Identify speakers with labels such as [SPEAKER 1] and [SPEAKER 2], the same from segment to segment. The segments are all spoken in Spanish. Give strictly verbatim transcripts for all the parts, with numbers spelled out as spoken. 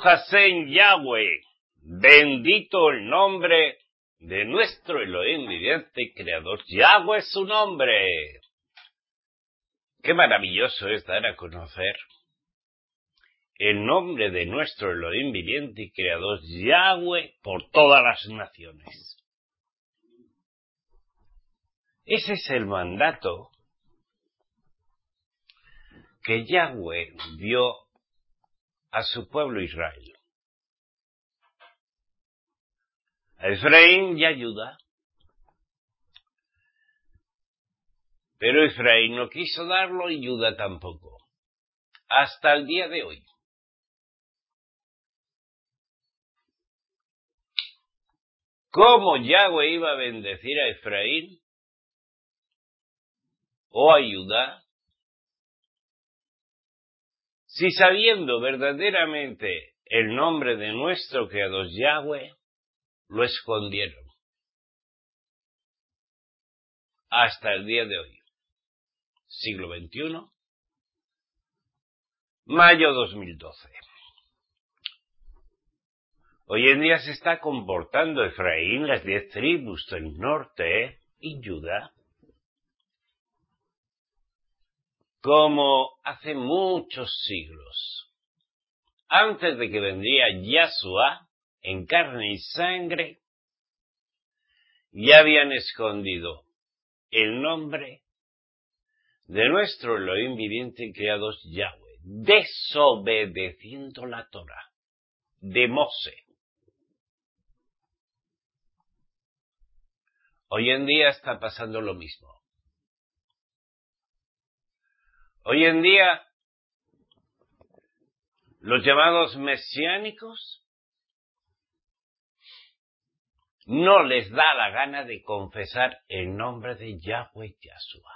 [SPEAKER 1] Baruch Hashem Yahweh, bendito el nombre de nuestro Elohim viviente y creador. Yahweh es su nombre. Qué maravilloso es dar a conocer el nombre de nuestro Elohim viviente y creador, Yahweh, por todas las naciones. Ese es el mandato que Yahweh dio a su pueblo Israel. A Efraín y a Judá. Pero Efraín no quiso darlo y Judá tampoco. Hasta el día de hoy. ¿Cómo Yahweh iba a bendecir a Efraín o a Judá si sabiendo verdaderamente el nombre de nuestro creador Yahweh lo escondieron? Hasta el día de hoy, siglo veintiuno, mayo dos mil doce. Hoy en día se está comportando Efraín, las diez tribus del norte y Judá como hace muchos siglos, antes de que vendría Yahshua en carne y sangre, ya habían escondido el nombre de nuestro Elohim viviente y creador Yahweh, desobedeciendo la Torah de Moshe. Hoy en día está pasando lo mismo. Hoy en día, los llamados mesiánicos no les da la gana de confesar el nombre de Yahweh Yahshua.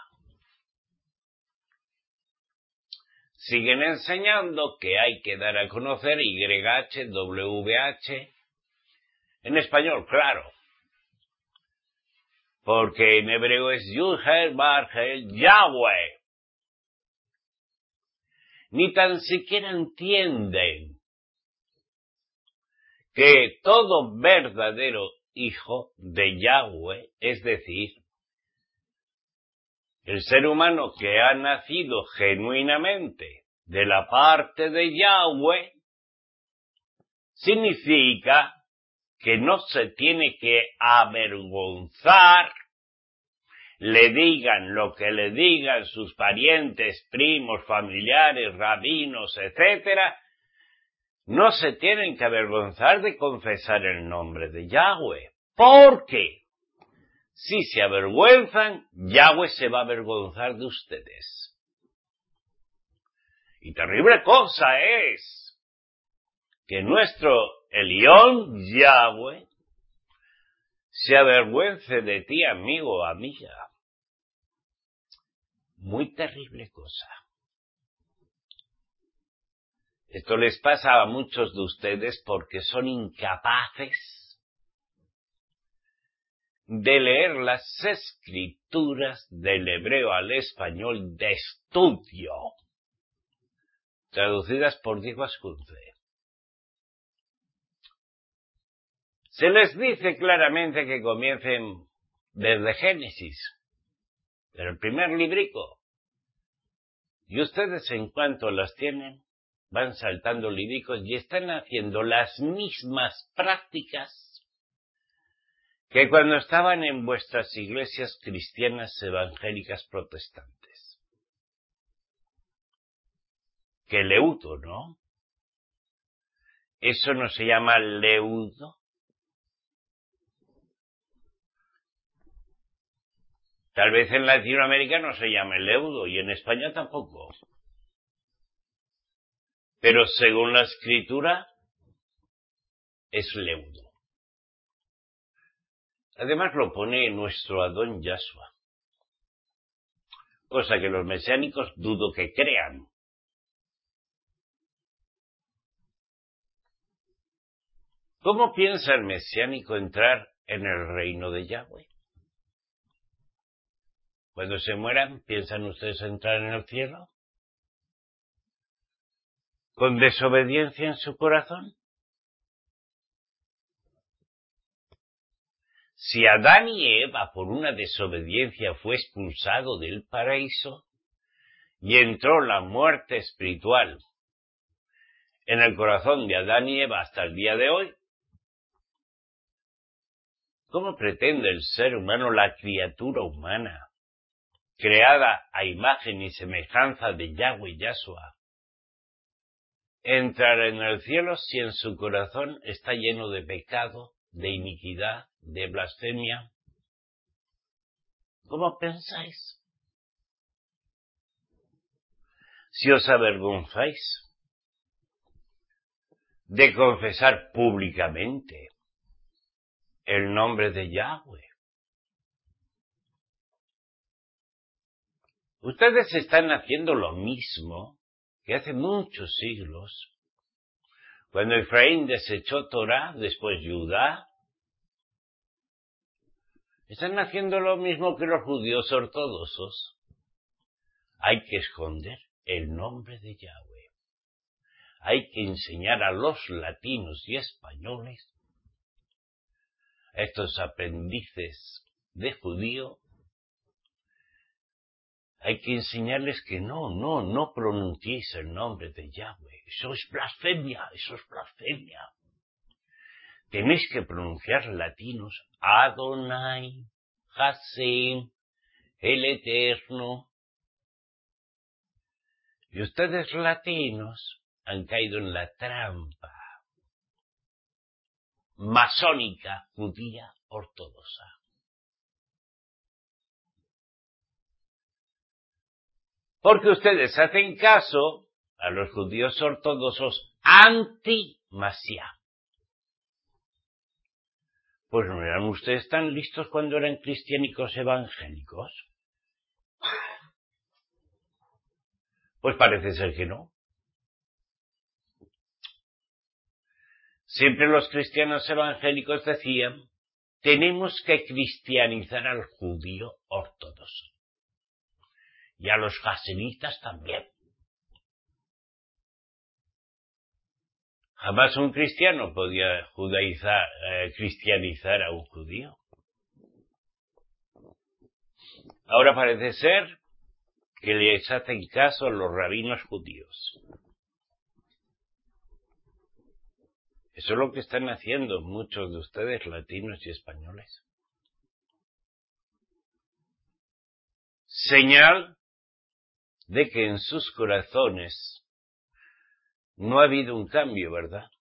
[SPEAKER 1] Siguen enseñando que hay que dar a conocer Y H W H en español, claro. Porque en hebreo es Yud-Hel, Bar-Hel, Yahweh. Ni tan siquiera entienden que todo verdadero hijo de Yahweh, es decir, el ser humano que ha nacido genuinamente de la parte de Yahweh, significa que no se tiene que avergonzar, le digan lo que le digan sus parientes, primos, familiares, rabinos, etcétera, no se tienen que avergonzar de confesar el nombre de Yahweh, porque si se avergüenzan, Yahweh se va a avergonzar de ustedes. Y terrible cosa es que nuestro Elión Yahweh se avergüence de ti, amigo o amiga. Muy terrible cosa. Esto les pasa a muchos de ustedes porque son incapaces de leer las escrituras del hebreo al español de estudio, traducidas por Diego Ascunce. Se les dice claramente que comiencen desde Génesis, pero el primer librico. Y ustedes, en cuanto las tienen, van saltando libricos y están haciendo las mismas prácticas que cuando estaban en vuestras iglesias cristianas evangélicas protestantes. Que leudo, ¿no? Eso no se llama leudo. Tal vez en Latinoamérica no se llame leudo y en España tampoco. Pero según la escritura es leudo. Además lo pone nuestro Adón Yahshua. Cosa que los mesiánicos dudo que crean. ¿Cómo piensa el mesiánico entrar en el reino de Yahweh? Cuando se mueran, ¿piensan ustedes entrar en el cielo? ¿Con desobediencia en su corazón? Si Adán y Eva por una desobediencia fue expulsado del paraíso y entró la muerte espiritual en el corazón de Adán y Eva hasta el día de hoy, ¿cómo pretende el ser humano, la criatura humana, creada a imagen y semejanza de Yahweh Yahshua, entrar en el cielo si en su corazón está lleno de pecado, de iniquidad, de blasfemia? ¿Cómo pensáis? Si os avergonzáis de confesar públicamente el nombre de Yahweh. Ustedes están haciendo lo mismo que hace muchos siglos, cuando Efraín desechó Torah, después Judá. Están haciendo lo mismo que los judíos ortodoxos. Hay que esconder el nombre de Yahweh. Hay que enseñar a los latinos y españoles, a estos aprendices de judío, hay que enseñarles que no, no, no pronunciéis el nombre de Yahweh. Eso es blasfemia, eso es blasfemia. Tenéis que pronunciar latinos Adonai, Hashem, el Eterno. Y ustedes latinos han caído en la trampa masónica judía ortodoxa. Porque ustedes hacen caso a los judíos ortodoxos anti-Mashiach. Pues no eran ustedes tan listos cuando eran cristiánicos evangélicos. Pues parece ser que no. Siempre los cristianos evangélicos decían, tenemos que cristianizar al judío ortodoxo. Y a los jasenitas también. Jamás un cristiano podía judaizar, eh, cristianizar a un judío. Ahora parece ser que les hacen caso a los rabinos judíos. Eso es lo que están haciendo muchos de ustedes, latinos y españoles. Señal de que en sus corazones no ha habido un cambio, ¿verdad?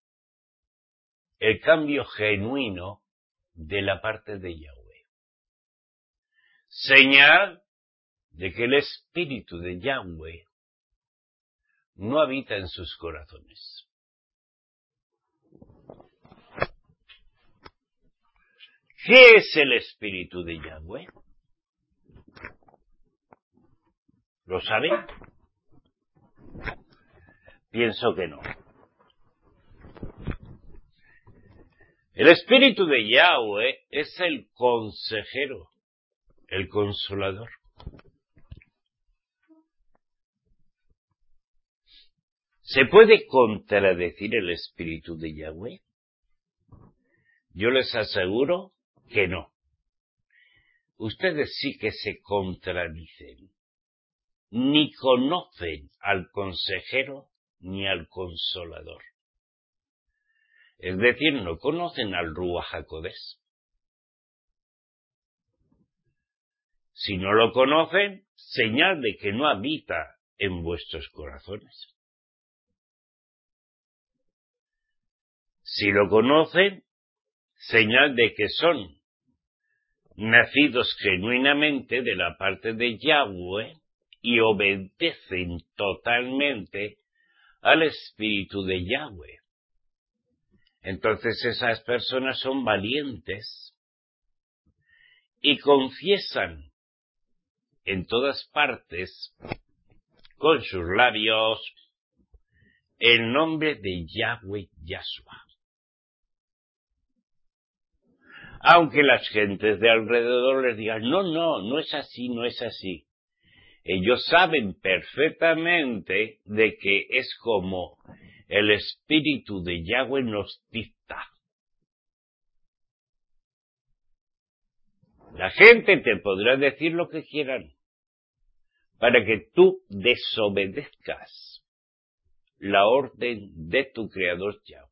[SPEAKER 1] El cambio genuino de la parte de Yahweh. Señal de que el espíritu de Yahweh no habita en sus corazones. ¿Qué es el espíritu de Yahweh? ¿Lo saben? Pienso que no. El espíritu de Yahweh es el consejero, el consolador. ¿Se puede contradecir el espíritu de Yahweh? Yo les aseguro que no. Ustedes sí que se contradicen. Ni conocen al consejero ni al consolador. Es decir, no conocen al Ruach HaKodesh. Si no lo conocen, señal de que no habita en vuestros corazones. Si lo conocen, señal de que son nacidos genuinamente de la parte de Yahweh y obedecen totalmente al espíritu de Yahweh. Entonces esas personas son valientes y confiesan en todas partes con sus labios el nombre de Yahweh Yahshua. Aunque las gentes de alrededor les digan, no, no, no es así, no es así. Ellos saben perfectamente de que es como el espíritu de Yahweh nos dicta. La gente te podrá decir lo que quieran para que tú desobedezcas la orden de tu Creador Yahweh.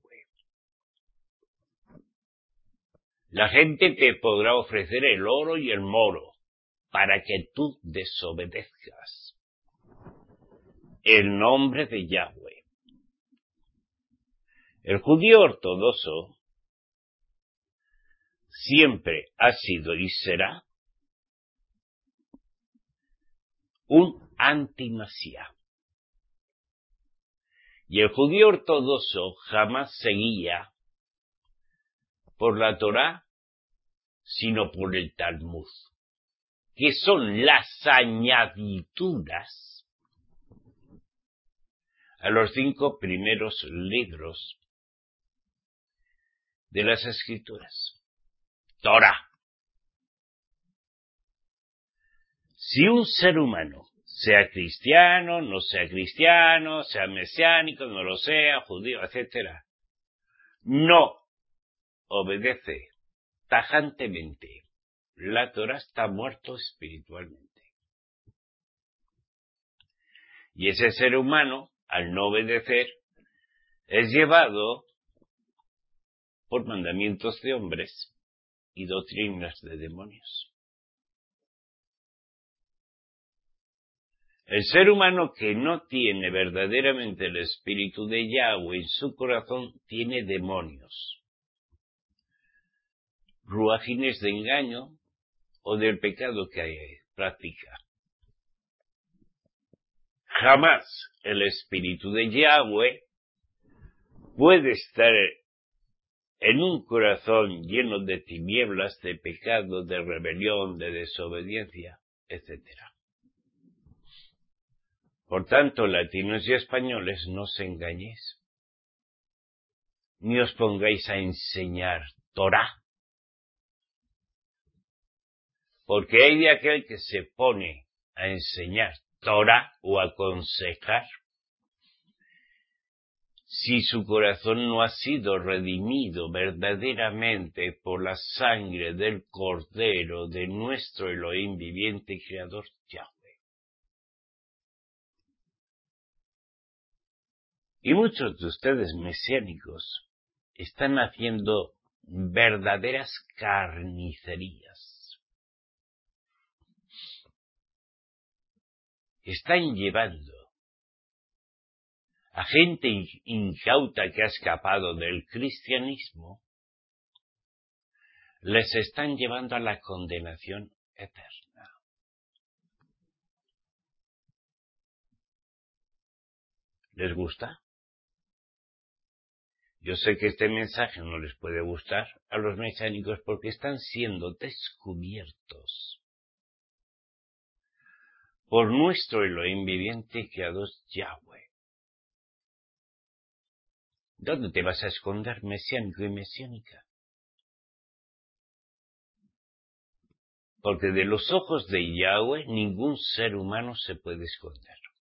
[SPEAKER 1] La gente te podrá ofrecer el oro y el moro para que tú desobedezcas el nombre de Yahweh. El judío ortodoxo siempre ha sido y será un antimasía. Y el judío ortodoxo jamás se guía por la Torá, sino por el Talmud, que son las añadiduras a los cinco primeros libros de las Escrituras. Torá. Si un ser humano, sea cristiano, no sea cristiano, sea mesiánico, no lo sea, judío, etcétera, no obedece tajantemente la Torá, está muerto espiritualmente. Y ese ser humano, al no obedecer, es llevado por mandamientos de hombres y doctrinas de demonios. El ser humano que no tiene verdaderamente el espíritu de Yahweh en su corazón tiene demonios, ruajines de engaño o del pecado que practica. Jamás el espíritu de Yahweh puede estar en un corazón lleno de tinieblas, de pecado, de rebelión, de desobediencia, etcétera. Por tanto, latinos y españoles, no os engañéis, ni os pongáis a enseñar Torá, porque hay de aquel que se pone a enseñar Torá o a aconsejar, si su corazón no ha sido redimido verdaderamente por la sangre del Cordero de nuestro Elohim viviente y Creador Yahweh. Y muchos de ustedes mesiánicos están haciendo verdaderas carnicerías. Están llevando a gente incauta que ha escapado del cristianismo, les están llevando a la condenación eterna. ¿Les gusta? Yo sé que este mensaje no les puede gustar a los mesiánicos porque están siendo descubiertos por nuestro Elohim viviente y creador Yahweh. ¿Dónde te vas a esconder, mesiánico y mesiánica? Porque de los ojos de Yahweh ningún ser humano se puede esconder.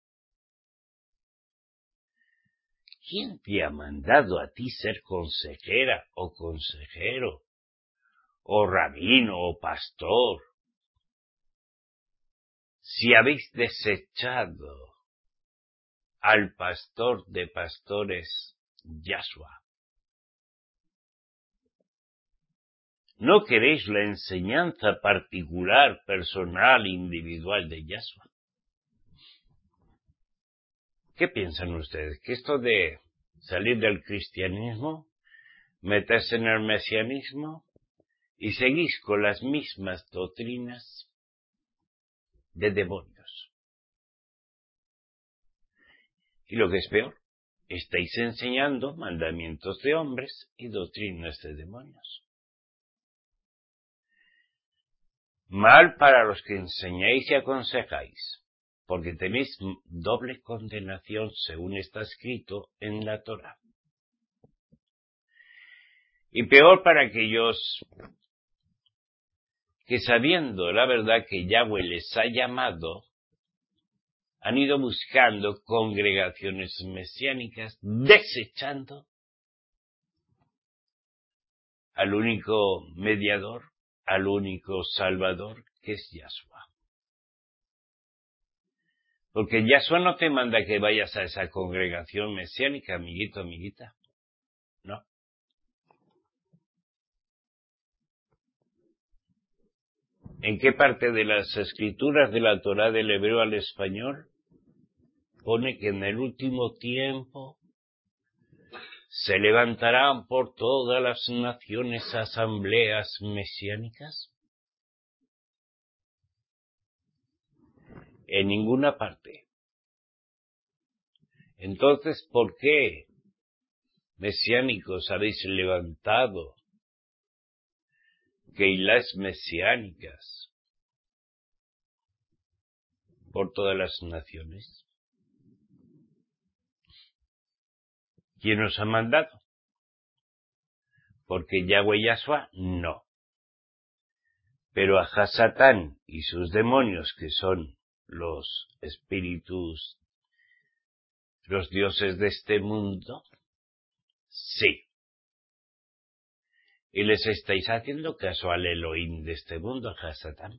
[SPEAKER 1] ¿Quién te ha mandado a ti ser consejera o consejero, o rabino o pastor, si habéis desechado al pastor de pastores, Yahshua? ¿No queréis la enseñanza particular, personal, individual de Yahshua? ¿Qué piensan ustedes? ¿Que esto de salir del cristianismo, meterse en el mesianismo y seguís con las mismas doctrinas de demonios? Y lo que es peor, estáis enseñando mandamientos de hombres y doctrinas de demonios. Mal para los que enseñáis y aconsejáis, porque tenéis doble condenación según está escrito en la Torá. Y peor para aquellos que, sabiendo la verdad que Yahweh les ha llamado, han ido buscando congregaciones mesiánicas, desechando al único mediador, al único Salvador que es Yahshua. Porque Yahshua no te manda que vayas a esa congregación mesiánica, amiguito, amiguita. No. ¿En qué parte de las escrituras de la Torá del hebreo al español pone que en el último tiempo se levantarán por todas las naciones asambleas mesiánicas? En ninguna parte. Entonces, ¿por qué, mesiánicos, habéis levantado keilas mesiánicas por todas las naciones? ¿Quién os ha mandado? Porque Yahweh Yahshua no. Pero a Hasatán y sus demonios, que son los espíritus, los dioses de este mundo, sí. Y les estáis haciendo caso al Elohim de este mundo, a Hasatán.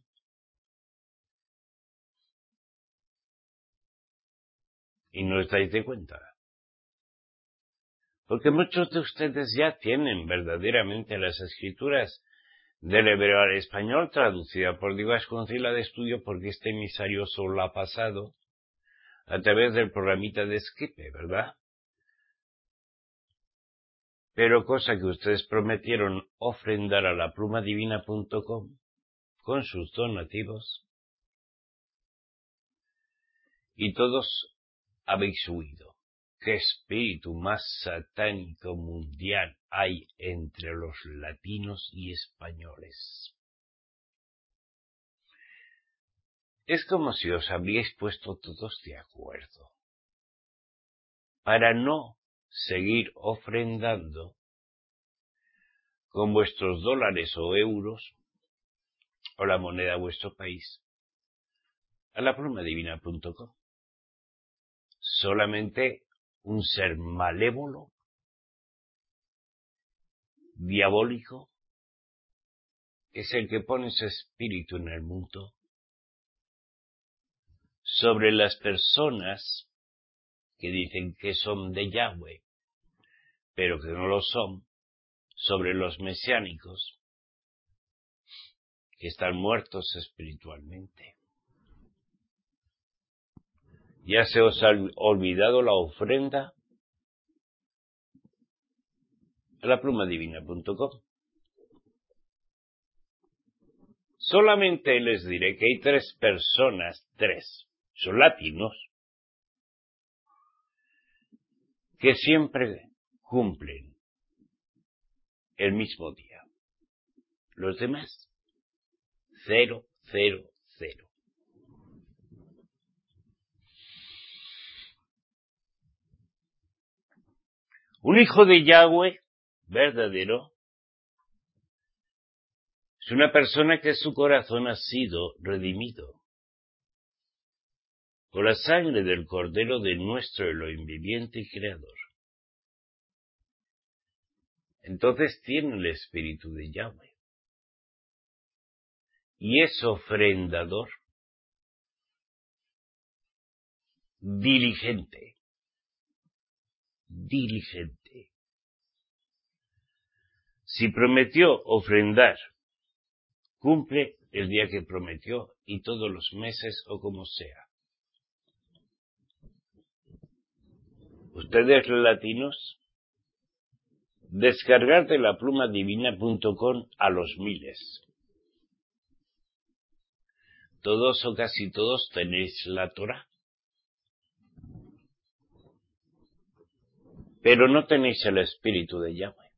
[SPEAKER 1] Y no os dais de cuenta. Porque muchos de ustedes ya tienen verdaderamente las escrituras del hebreo al español traducida por Divas Concila de Estudio, porque este emisario solo ha pasado a través del programita de Escape, ¿verdad? Pero cosa que ustedes prometieron ofrendar a la pluma divina punto com con sus donativos, y todos habéis huido. ¿Qué espíritu más satánico mundial hay entre los latinos y españoles? Es como si os habríais puesto todos de acuerdo para no seguir ofrendando con vuestros dólares o euros o la moneda de vuestro país a la pluma divina punto com. Solamente un ser malévolo, diabólico, es el que pone ese espíritu en el mundo sobre las personas que dicen que son de Yahweh, pero que no lo son, sobre los mesiánicos, que están muertos espiritualmente. ¿Ya se os ha olvidado la ofrenda? A la pluma divina punto com. Solamente les diré que hay tres personas, tres, son latinos, que siempre cumplen el mismo día. Los demás, cero, cero, cero. Un hijo de Yahweh verdadero es una persona que su corazón ha sido redimido por la sangre del Cordero de nuestro Elohim viviente y creador. Entonces tiene el espíritu de Yahweh y es ofrendador diligente, diligente. Si prometió ofrendar, cumple el día que prometió y todos los meses o como sea. Ustedes latinos, descargar de la pluma divina punto com a los miles. Todos o casi todos tenéis la Torá, pero no tenéis el espíritu de Yahweh.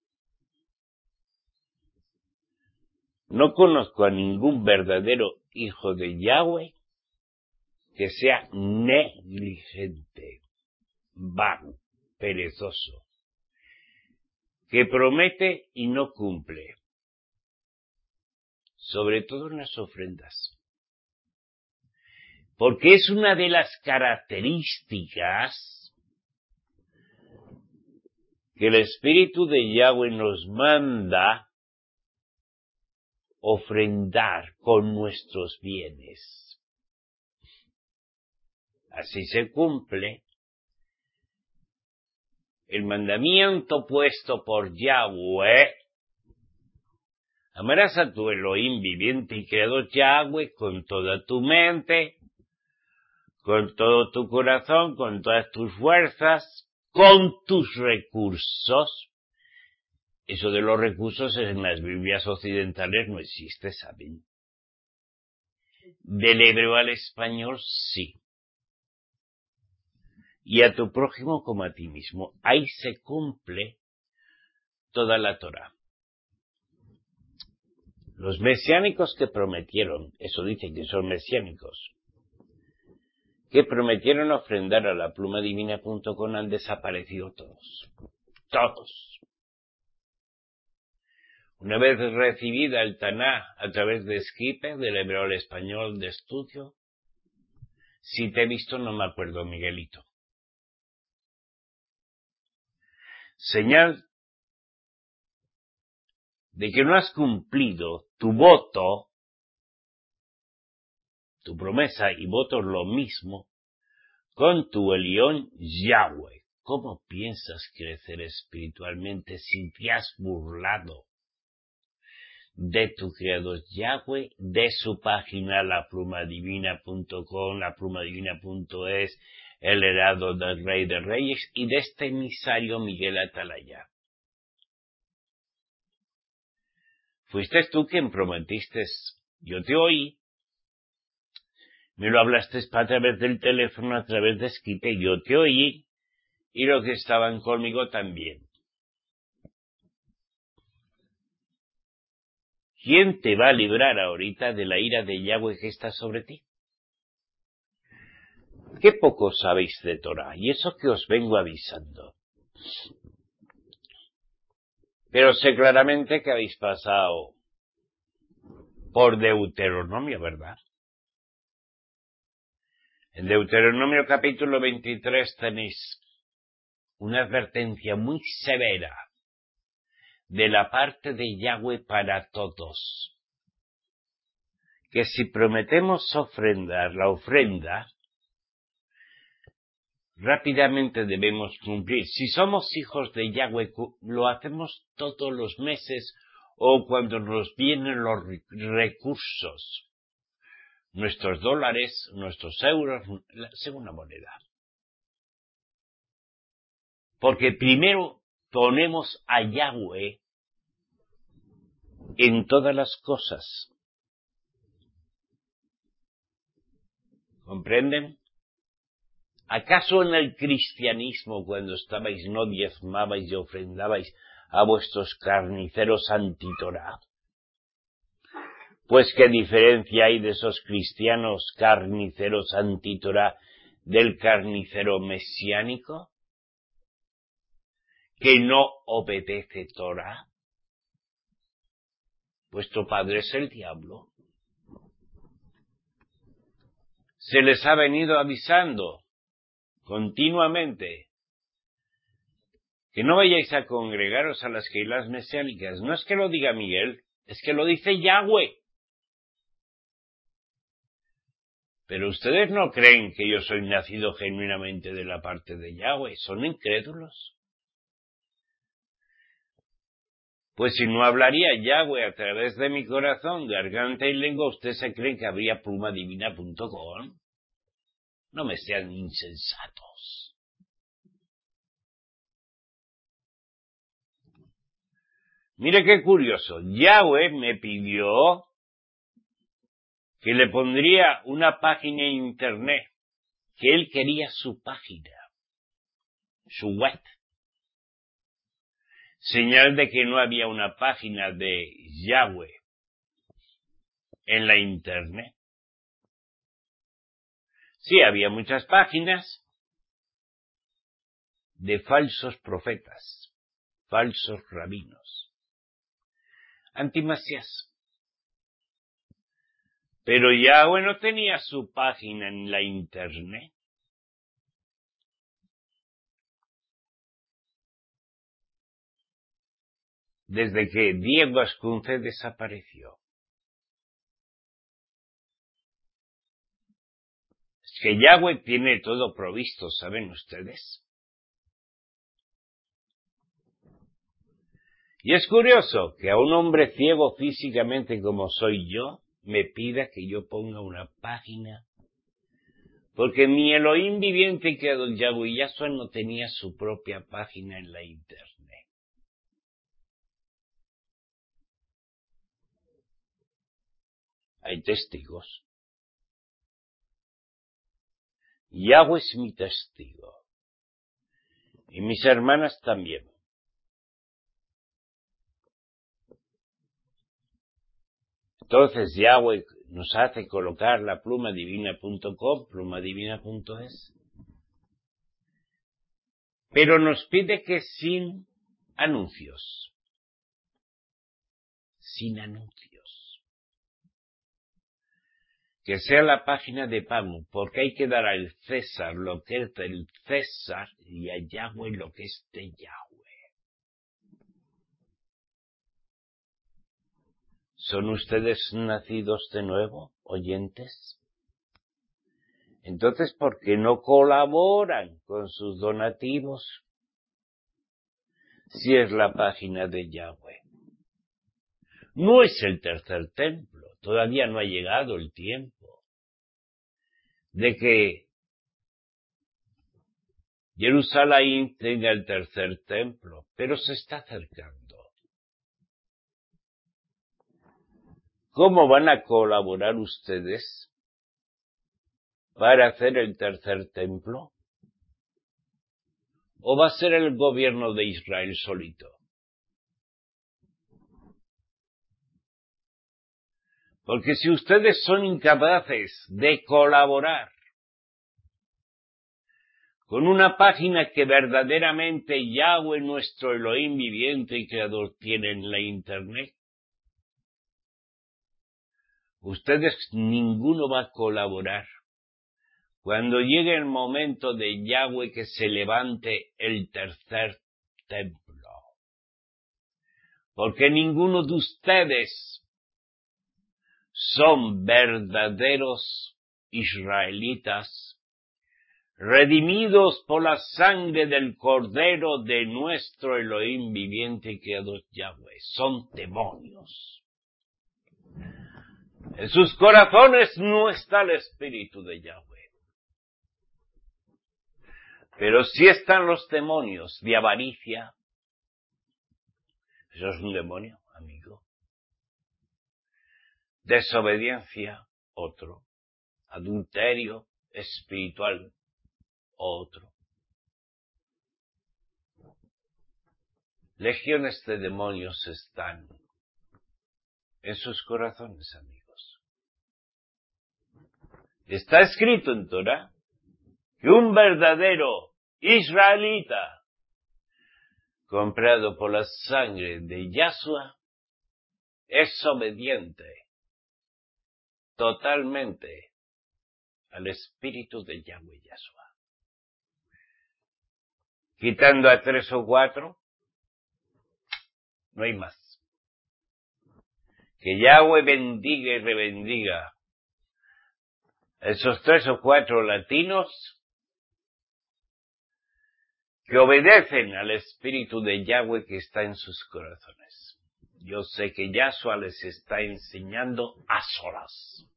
[SPEAKER 1] No conozco a ningún verdadero hijo de Yahweh que sea negligente, vago, perezoso, que promete y no cumple, sobre todo en las ofrendas. Porque es una de las características que el Espíritu de Yahweh nos manda ofrendar con nuestros bienes. Así se cumple el mandamiento puesto por Yahweh. Amarás a tu Elohim viviente y creador Yahweh con toda tu mente, con todo tu corazón, con todas tus fuerzas, con tus recursos. Eso de los recursos en las Biblias occidentales no existe, ¿saben? Del hebreo al español sí. Y a tu prójimo como a ti mismo. Ahí se cumple toda la Torá. Los mesiánicos que prometieron, eso dicen que son mesiánicos, que prometieron ofrendar a la pluma divina punto com han desaparecido todos. Todos. Una vez recibida el Taná a través de Skype, del hebreo al español de estudio, si te he visto no me acuerdo, Miguelito. Señal de que no has cumplido tu voto, tu promesa y voto lo mismo, con tu Elión Yahweh. ¿Cómo piensas crecer espiritualmente si te has burlado de tu creador Yahweh, de su página la pluma divina punto com, la pluma divina punto es, el herado del Rey de Reyes y de este emisario Miguel Atalaya? Fuiste tú quien prometiste, yo te oí, me lo hablaste a través del teléfono, a través de Skype, yo te oí, y los que estaban conmigo también. ¿Quién te va a librar ahorita de la ira de Yahweh que está sobre ti? Qué poco sabéis de Torah, y eso que os vengo avisando. Pero sé claramente que habéis pasado por Deuteronomio, ¿verdad? En Deuteronomio capítulo veintitrés tenéis una advertencia muy severa de la parte de Yahweh para todos. Que si prometemos ofrendar la ofrenda, rápidamente debemos cumplir. Si somos hijos de Yahweh, lo hacemos todos los meses o cuando nos vienen los recursos. Nuestros dólares, nuestros euros, la segunda moneda. Porque primero ponemos a Yahweh en todas las cosas. ¿Comprenden? ¿Acaso en el cristianismo, cuando estabais, no diezmabais y ofrendabais a vuestros carniceros antitorá? Pues qué diferencia hay de esos cristianos carniceros antitorá del carnicero mesiánico, que no obedece Torá. Vuestro padre es el diablo. Se les ha venido avisando continuamente que no vayáis a congregaros a las Keilas mesiánicas. No es que lo diga Miguel, es que lo dice Yahweh. Pero ustedes no creen que yo soy nacido genuinamente de la parte de Yahweh, son incrédulos. Pues si no hablaría Yahweh a través de mi corazón, garganta y lengua, ¿ustedes se creen que habría pluma divina punto com? No me sean insensatos. Mire qué curioso, Yahweh me pidió que le pondría una página en internet, que él quería su página, su web. Señal de que no había una página de Yahweh en la internet. Sí, había muchas páginas de falsos profetas, falsos rabinos, antimasías. Pero Yahweh no tenía su página en la internet. Desde que Diego Ascunce desapareció. Es que Yahweh tiene todo provisto, ¿saben ustedes? Y es curioso que a un hombre ciego físicamente como soy yo, me pida que yo ponga una página, porque mi Elohim viviente que don Yahweh Yahshua no tenía su propia página en la internet. Hay testigos. Yahweh es mi testigo. Y mis hermanas también. Entonces Yahweh nos hace colocar la plumadivina punto com, plumadivina punto es. Pero nos pide que sin anuncios. Sin anuncios. Que sea la página de pago, porque hay que dar al César lo que es del César y a Yahweh lo que es de Yahweh. ¿Son ustedes nacidos de nuevo, oyentes? Entonces, ¿por qué no colaboran con sus donativos? Si es la página de Yahweh. No es el tercer templo, todavía no ha llegado el tiempo de que Jerusalén tenga el tercer templo, pero se está acercando. ¿Cómo van a colaborar ustedes para hacer el tercer templo? ¿O va a ser el gobierno de Israel solito? Porque si ustedes son incapaces de colaborar con una página que verdaderamente Yahweh, nuestro Elohim viviente y creador, tiene en la internet, ustedes ninguno va a colaborar. Cuando llegue el momento de Yahweh que se levante el tercer templo. Porque ninguno de ustedes son verdaderos israelitas, redimidos por la sangre del Cordero de nuestro Elohim viviente y creador Yahweh. Son demonios. En sus corazones no está el Espíritu de Yahweh. Pero sí están los demonios de avaricia. Eso es un demonio, amigo. Desobediencia, otro. Adulterio espiritual, otro. Legiones de demonios están en sus corazones, amigos. Está escrito en Torah que un verdadero israelita, comprado por la sangre de Yahshua, es obediente totalmente al espíritu de Yahweh Yahshua. Quitando a tres o cuatro, no hay más. Que Yahweh bendiga y rebendiga a esos tres o cuatro latinos que obedecen al espíritu de Yahweh que está en sus corazones. Yo sé que Yahshua les está enseñando a solas.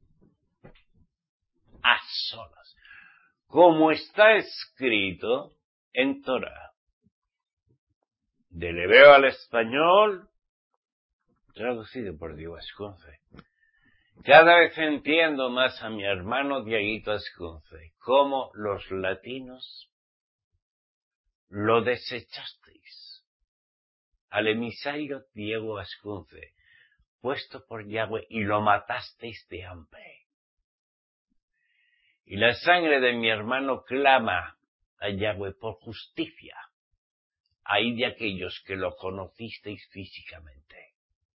[SPEAKER 1] A solas. Como está escrito en Torah. Del hebreo al español, traducido por Diego Ascunce. Cada vez entiendo más a mi hermano Dieguito Ascunce, cómo los latinos lo desechasteis. Al emisario Diego Ascunce, puesto por Yahweh, y lo matasteis de hambre. Y la sangre de mi hermano clama a Yahweh por justicia. Hay de aquellos que lo conocisteis físicamente.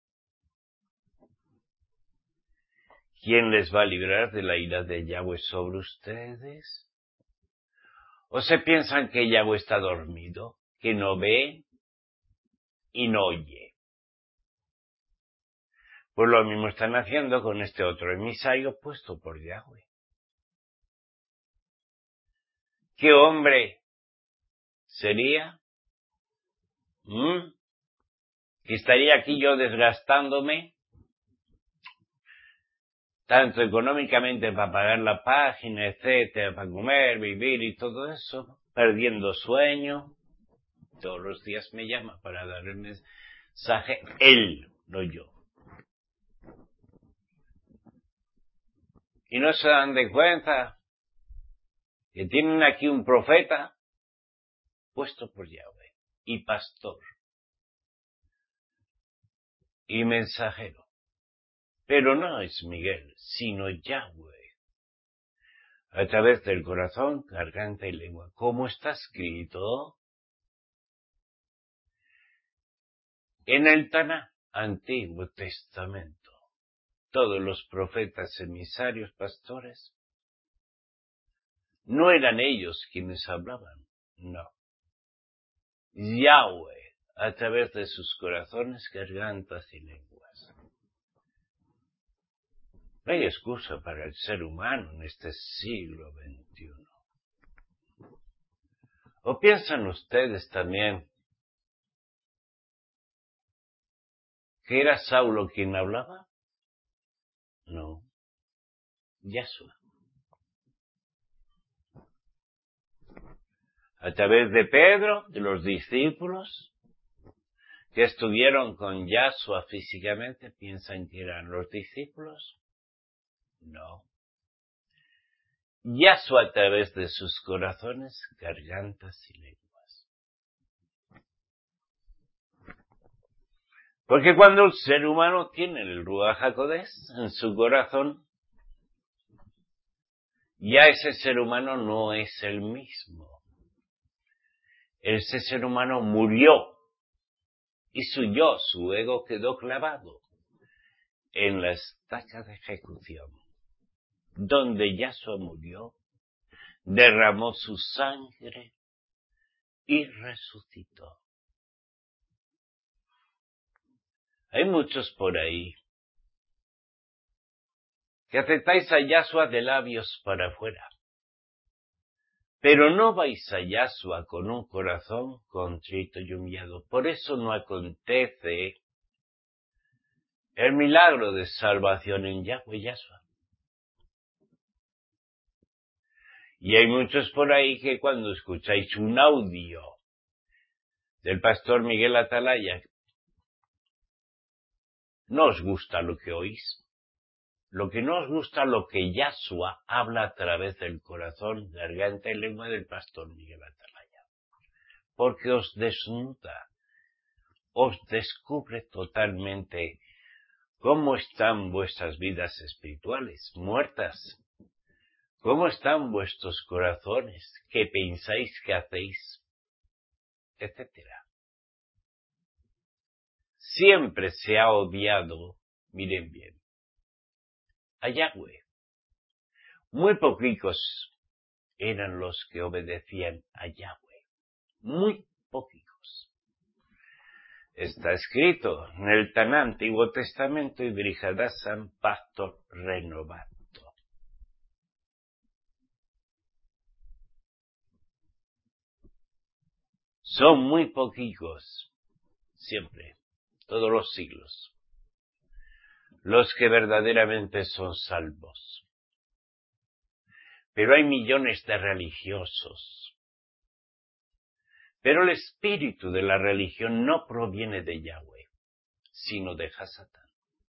[SPEAKER 1] ¿Quién les va a librar de la ira de Yahweh sobre ustedes? ¿O se piensan que Yahweh está dormido, que no ve y no oye? Pues lo mismo están haciendo con este otro emisario puesto por Yahweh. ¿qué hombre sería? ¿Mm? ¿Que estaría aquí yo desgastándome? Tanto económicamente para pagar la página, etcétera, para comer, vivir y todo eso, perdiendo sueño. Todos los días me llama para dar el mensaje, él, no yo. Y no se dan de cuenta que tienen aquí un profeta puesto por Yahweh, y pastor, y mensajero. Pero no es Miguel, sino Yahweh, a través del corazón, garganta y lengua. Como está escrito en el Taná, Antiguo Testamento. Todos los profetas, emisarios, pastores, no eran ellos quienes hablaban, no. Yahweh, a través de sus corazones, gargantas y lenguas. No hay excusa para el ser humano en este siglo veintiuno. ¿O piensan ustedes también que era Saulo quien hablaba? No, Yahshua. A través de Pedro, de los discípulos que estuvieron con Yahshua físicamente, ¿piensan que eran los discípulos? No. Yahshua a través de sus corazones, gargantas y lenguas. Porque cuando el ser humano tiene el Ruach HaKodesh en su corazón, ya ese ser humano no es el mismo. Ese ser humano murió y su yo, su ego, quedó clavado en la estaca de ejecución, donde Yahshua murió, derramó su sangre y resucitó. Hay muchos por ahí que aceptáis a Yahshua de labios para afuera, pero no vais a Yahshua con un corazón contrito y humillado. Por eso no acontece el milagro de salvación en Yahweh Yahshua. Y hay muchos por ahí que cuando escucháis un audio del pastor Miguel Atalaya, no os gusta lo que oís. Lo que no os gusta lo que Yahshua habla a través del corazón, garganta y lengua del pastor Miguel Atalaya. Porque os desnuda, os descubre totalmente cómo están vuestras vidas espirituales, muertas. ¿Cómo están vuestros corazones? ¿Qué pensáis que hacéis? Etcétera. Siempre se ha odiado, miren bien, a Yahweh. Muy poquitos eran los que obedecían a Yahweh. Muy poquitos. Está escrito en el Taná, Antiguo Testamento, y Brihadasan, pacto renovado. Son muy poquitos, siempre, todos los siglos, los que verdaderamente son salvos. Pero hay millones de religiosos. Pero el espíritu de la religión no proviene de Yahweh, sino de Hasatán.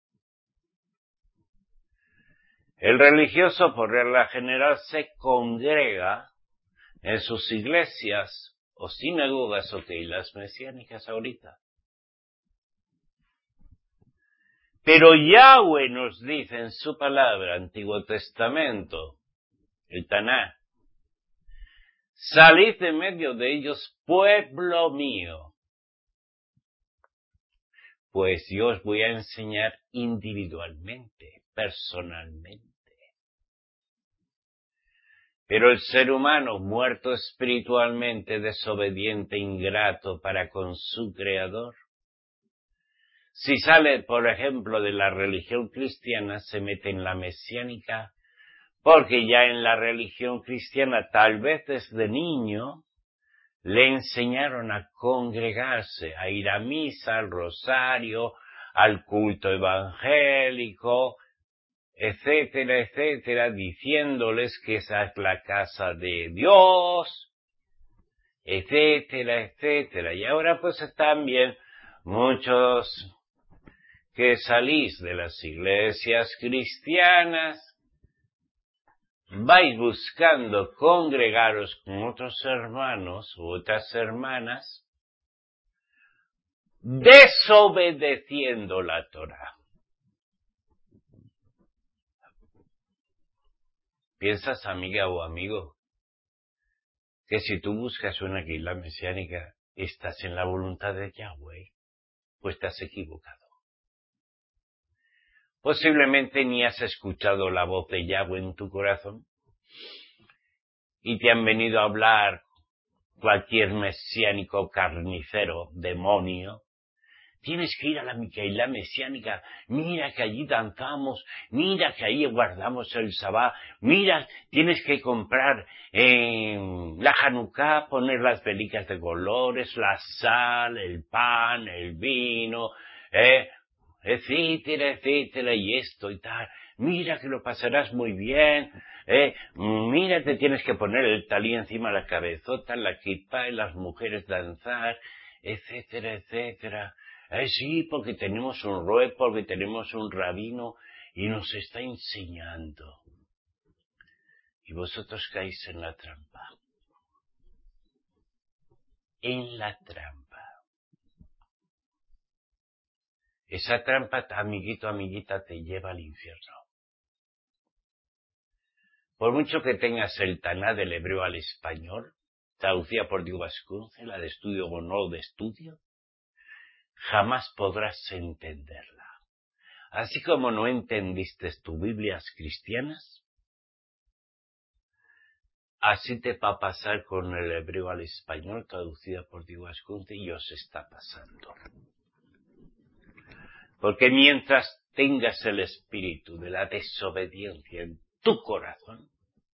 [SPEAKER 1] El religioso, por regla general, se congrega en sus iglesias o sinagogas o keilas mesiánicas ahorita. Pero Yahweh nos dice en su palabra, Antiguo Testamento, el Taná, salid de medio de ellos, pueblo mío, pues yo os voy a enseñar individualmente, personalmente. Pero el ser humano, muerto espiritualmente, desobediente, ingrato para con su Creador, si sale, por ejemplo, de la religión cristiana, se mete en la mesiánica Porque ya en la religión cristiana, tal vez desde niño, le enseñaron a congregarse, a ir a misa, al rosario, al culto evangélico, etcétera, etcétera, diciéndoles que esa es la casa de Dios, etcétera, etcétera. Y ahora pues también muchos que salís de las iglesias cristianas, vais buscando congregaros con otros hermanos u otras hermanas, desobedeciendo la Torá. ¿Piensas, amiga o amigo, que si tú buscas una Keilah mesiánica, estás en la voluntad de Yahweh? Pues te has equivocado. Posiblemente ni has escuchado la voz de Yahweh en tu corazón y te han venido a hablar cualquier mesiánico carnicero, demonio. Tienes que ir a la Keilah mesiánica, mira que allí danzamos, mira que allí guardamos el Sabá, mira, tienes que comprar eh, la Hanukkah, poner las velicas de colores, la sal, el pan, el vino, eh, etcétera, etcétera, y esto y tal. Mira que lo pasarás muy bien, eh, mira, te tienes que poner el talí encima de la cabezota, la kippah, y las mujeres danzar, etcétera, etcétera. Eh, sí, porque tenemos un roe, porque tenemos un rabino, y nos está enseñando. Y vosotros caéis en la trampa. En la trampa. Esa trampa, amiguito, amiguita, te lleva al infierno. Por mucho que tengas el Taná del hebreo al español, traducida por Diego Vasconce, la de estudio o no de estudio, jamás podrás entenderla. Así como no entendiste tus Biblias cristianas, así te va a pasar con el hebreo al español, traducida por Diego Vasconce, y os está pasando. Porque mientras tengas el espíritu de la desobediencia en tu corazón,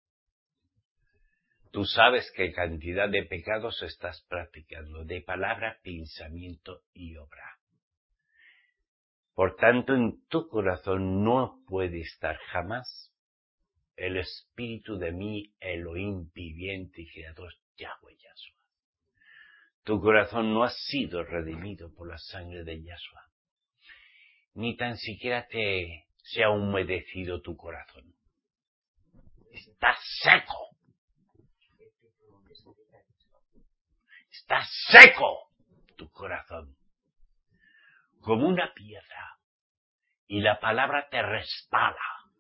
[SPEAKER 1] tú sabes qué cantidad de pecados estás practicando, de palabra, pensamiento y obra. Por tanto, en tu corazón no puede estar jamás el espíritu de mí, Elohim viviente y creador, Yahweh Yahshua. Tu corazón no ha sido redimido por la sangre de Yahshua. Ni tan siquiera te se ha humedecido tu corazón. Está seco. Está seco tu corazón. Como una piedra. Y la palabra te resbala.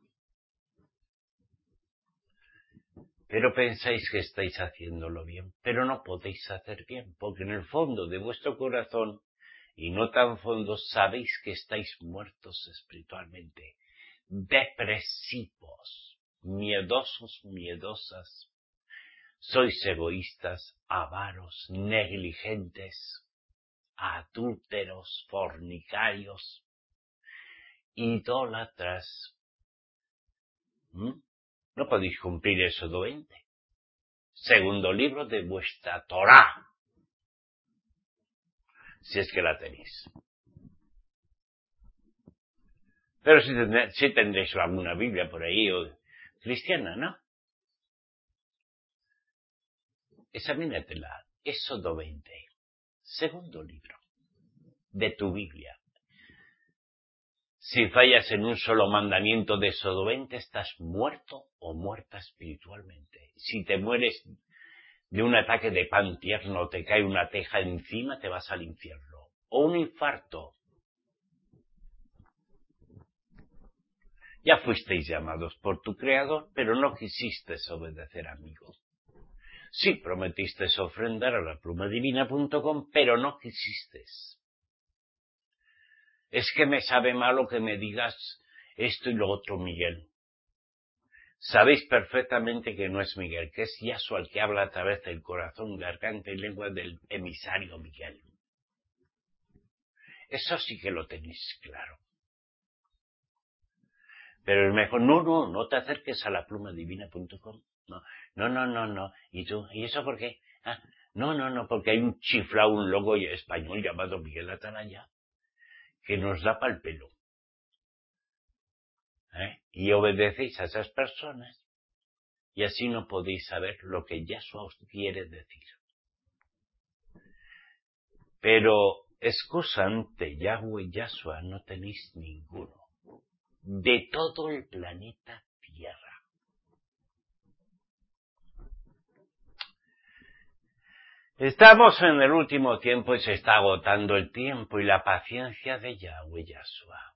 [SPEAKER 1] Pero pensáis que estáis haciéndolo bien. Pero no podéis hacer bien. Porque en el fondo de vuestro corazón, y no tan fondo, sabéis que estáis muertos espiritualmente. Depresivos. Miedosos, miedosas. Sois egoístas, avaros, negligentes, adúlteros, fornicarios, idólatras. ¿Mm? No podéis cumplir eso veinte. Segundo libro de vuestra Torá. Si es que la tenéis. Pero si, tendré, si tendréis alguna Biblia por ahí, o cristiana, ¿no? Examínatela. Éxodo veinte. Segundo libro de tu Biblia. Si fallas en un solo mandamiento de Éxodo veinte, estás muerto o muerta espiritualmente. Si te mueres de un ataque de pan tierno, te cae una teja encima, te vas al infierno. O un infarto. Ya fuisteis llamados por tu Creador, pero no quisisteis obedecer, amigos. Sí prometisteis ofrendar a la pluma divina punto com, pero no quisisteis. Es que me sabe malo que me digas esto y lo otro, Miguel. Sabéis perfectamente que no es Miguel, que es Yahshua el que habla a través del corazón, garganta y lengua del emisario Miguel. Eso sí que lo tenéis claro. Pero es mejor, no, no, no te acerques a la pluma divina punto com. No, no, no, no, no. ¿Y tú? ¿Y eso por qué? Ah, no, no, no, porque hay un chiflado, un loco español llamado Miguel Atalaya, que nos da pa'l pelo. ¿Eh? Y obedecéis a esas personas, y así no podéis saber lo que Yahshua os quiere decir. Pero excusa ante Yahweh y Yahshua no tenéis ninguno. De todo el planeta Tierra. Estamos en el último tiempo y se está agotando el tiempo y la paciencia de Yahweh y Yahshua.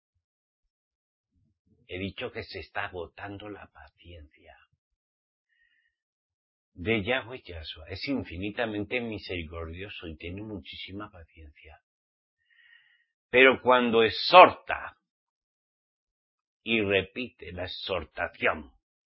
[SPEAKER 1] He dicho que se está agotando la paciencia de Yahweh y Yahshua. Es infinitamente misericordioso y tiene muchísima paciencia. Pero cuando exhorta y repite la exhortación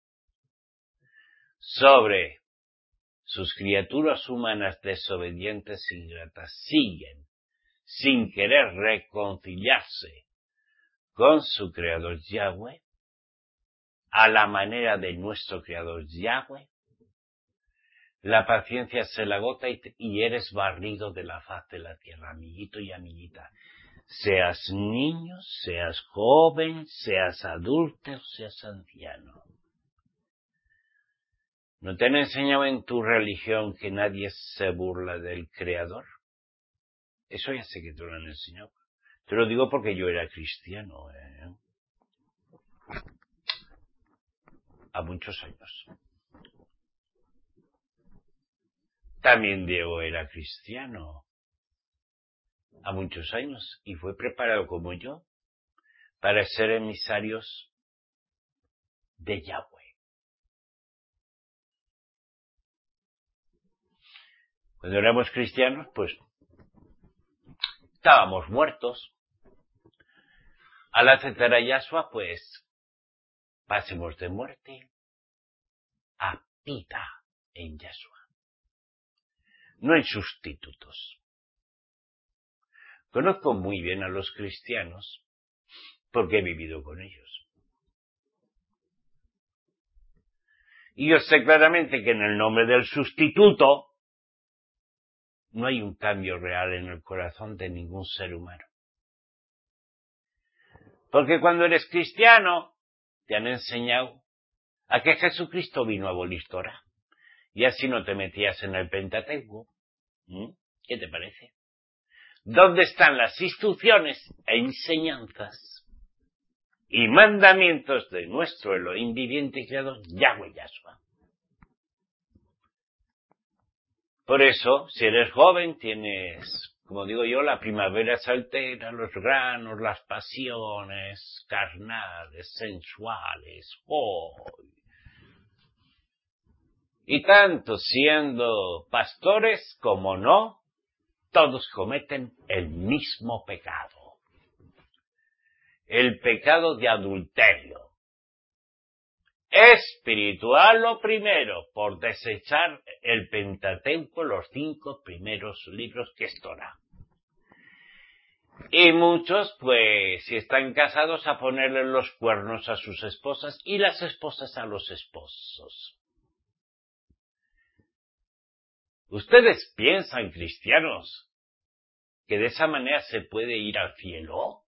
[SPEAKER 1] sobre sus criaturas humanas desobedientes e ingratas, siguen sin querer reconciliarse con su Creador Yahweh, a la manera de nuestro Creador Yahweh, la paciencia se la agota y, y eres barrido de la faz de la tierra, amiguito y amiguita. Seas niño, seas joven, seas adulto, seas anciano. ¿No te han enseñado en tu religión que nadie se burla del Creador? Eso ya sé que te lo han enseñado. Te lo digo porque yo era cristiano, ¿eh? A muchos años. También Diego era cristiano. A muchos años. Y fue preparado como yo para ser emisarios de Yahweh. Cuando éramos cristianos, pues estábamos muertos. Al aceptar a Yahshua, pues pasemos de muerte a vida en Yahshua. No hay sustitutos. Conozco muy bien a los cristianos porque he vivido con ellos. Y yo sé claramente que en el nombre del sustituto no hay un cambio real en el corazón de ningún ser humano. Porque cuando eres cristiano, te han enseñado a que Jesucristo vino a abolir Torah. Y así no te metías en el Pentateuco. ¿Mm? ¿Qué te parece? ¿Dónde están las instrucciones e enseñanzas y mandamientos de nuestro Elohim viviente y creador, Yahweh Yahshua? Por eso, si eres joven, tienes, como digo yo, la primavera saltera, los granos, las pasiones carnales, sensuales, ¡oh! Y tanto siendo pastores como no, todos cometen el mismo pecado. El pecado de adulterio. Espiritual lo primero, por desechar el Pentateuco, los cinco primeros libros que es Torah. Y muchos, pues, si están casados, a ponerle los cuernos a sus esposas y las esposas a los esposos. ¿Ustedes piensan, cristianos, que de esa manera se puede ir al cielo?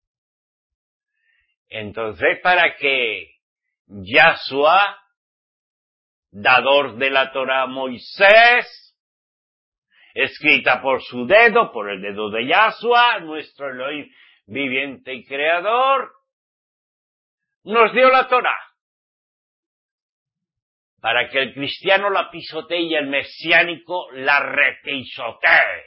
[SPEAKER 1] Entonces, ¿para qué Yahshua, dador de la Torah a Moisés, escrita por su dedo, por el dedo de Yahshua, nuestro Elohim viviente y creador, nos dio la Torah? Para que el cristiano la pisotee y el mesiánico la repisotee.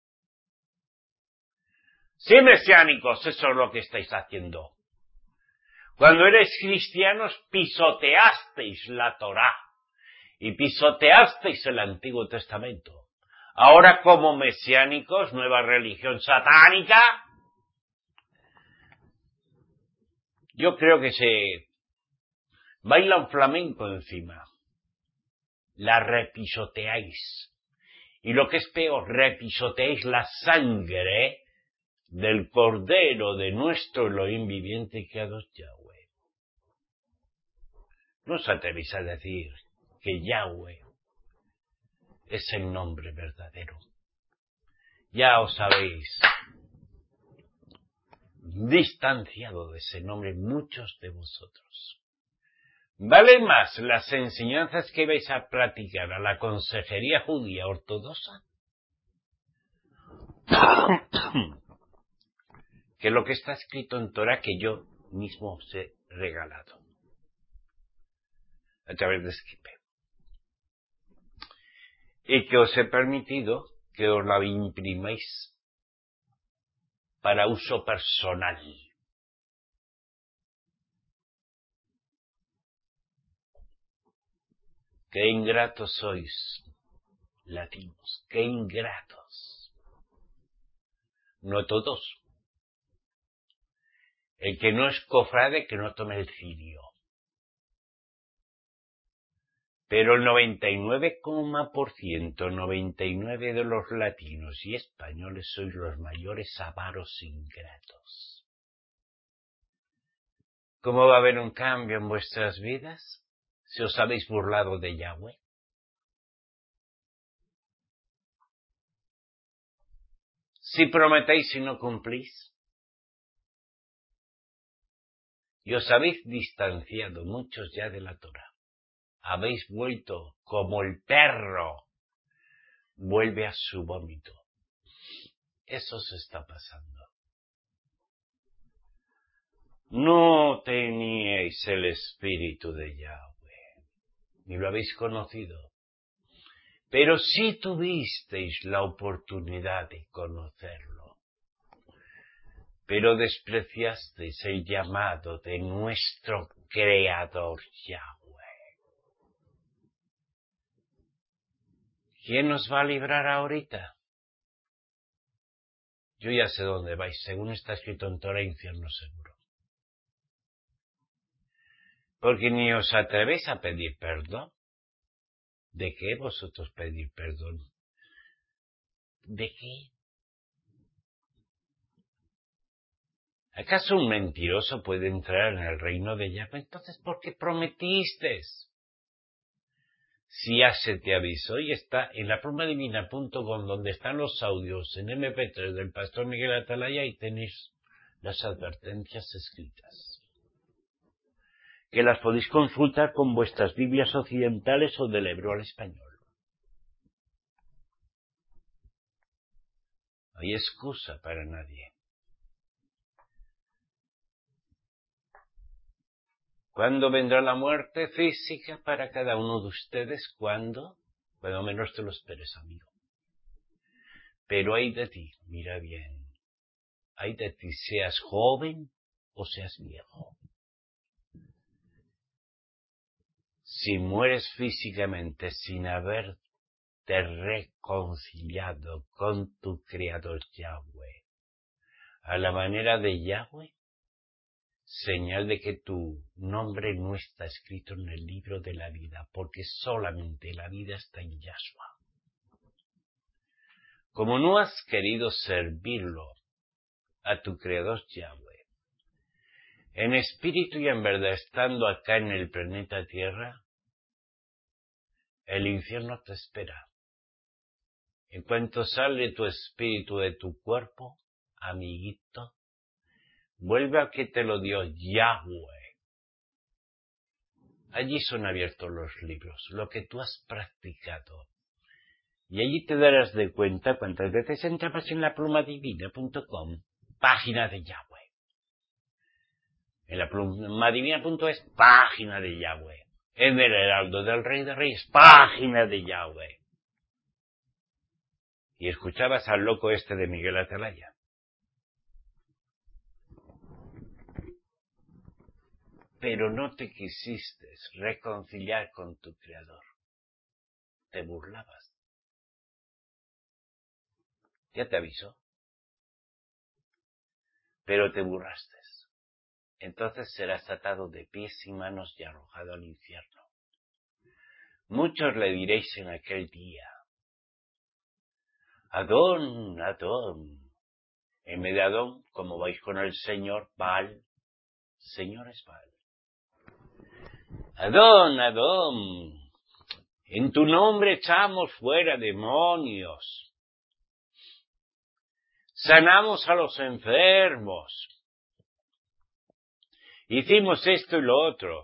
[SPEAKER 1] Sí, mesiánicos, eso es lo que estáis haciendo. Cuando eres cristianos, pisoteasteis la Torá y pisoteasteis el Antiguo Testamento. Ahora, como mesiánicos, nueva religión satánica, yo creo que se baila un flamenco encima. La repisoteáis. Y lo que es peor, repisoteáis la sangre del Cordero de nuestro Elohim viviente y creador Yahweh. no os atrevéis a decir que Yahweh es el nombre verdadero. Ya os habéis distanciado de ese nombre muchos de vosotros. ¿Valen más las enseñanzas que vais a practicar a la consejería judía ortodoxa que lo que está escrito en Torah que yo mismo os he regalado a través de Skype y que os he permitido que os la imprimáis para uso personal? ¡Qué ingratos sois, latinos! ¡Qué ingratos! No todos. El que no es cofrade, que no tome el cirio. Pero el noventa y nueve por ciento, noventa y nueve de los latinos y españoles sois los mayores avaros ingratos. ¿Cómo va a haber un cambio en vuestras vidas si os habéis burlado de Yahweh? Si prometéis y no cumplís, y os habéis distanciado muchos ya de la Torah. Habéis vuelto como el perro vuelve a su vómito. Eso se está pasando. No teníais el espíritu de Yahweh, ni lo habéis conocido, pero sí tuvisteis la oportunidad de conocerlo. Pero despreciasteis el llamado de nuestro Creador Yahweh. ¿Quién nos va a librar ahorita? Yo ya sé dónde vais, según está escrito en Torah, infierno seguro. Porque ni os atrevéis a pedir perdón. ¿De qué vosotros pedir perdón? ¿De qué? ¿Acaso un mentiroso puede entrar en el reino de Yahweh? Entonces, ¿por qué prometiste? Si ya se te avisó y está en la pluma divina punto com, donde están los audios en eme pe tres del pastor Miguel Atalaya, y tenéis las advertencias escritas, que las podéis consultar con vuestras Biblias occidentales o del hebreo al español. No hay excusa para nadie. ¿Cuándo vendrá la muerte física para cada uno de ustedes? ¿Cuándo? Bueno, menos te lo esperes, amigo. Pero hay de ti, mira bien, hay de ti, seas joven o seas viejo. Si mueres físicamente sin haberte reconciliado con tu Creador Yahweh, a la manera de Yahweh, señal de que tu nombre no está escrito en el libro de la vida, porque solamente la vida está en Yahshua. Como no has querido servirlo a tu Creador Yahweh, en espíritu y en verdad, estando acá en el planeta Tierra, el infierno te espera. En cuanto sale tu espíritu de tu cuerpo, amiguito, vuelve a que te lo dio Yahweh. Allí son abiertos los libros, lo que tú has practicado. Y allí te darás de cuenta cuántas veces entrabas en la pluma divina punto com, página de Yahweh. En la pluma divina punto es, página de Yahweh. En el Heraldo del Rey de Reyes, página de Yahweh. Y escuchabas al loco este de Miguel Atalaya. Pero no te quisiste reconciliar con tu Creador. Te burlabas. Ya te avisó. Pero te burlaste. Entonces serás atado de pies y manos y arrojado al infierno. Muchos le diréis en aquel día: Adón, Adón. En vez de Adón, como vais con el Señor, Baal, Señor es Baal. Adón, Adón, en tu nombre echamos fuera demonios, sanamos a los enfermos, hicimos esto y lo otro.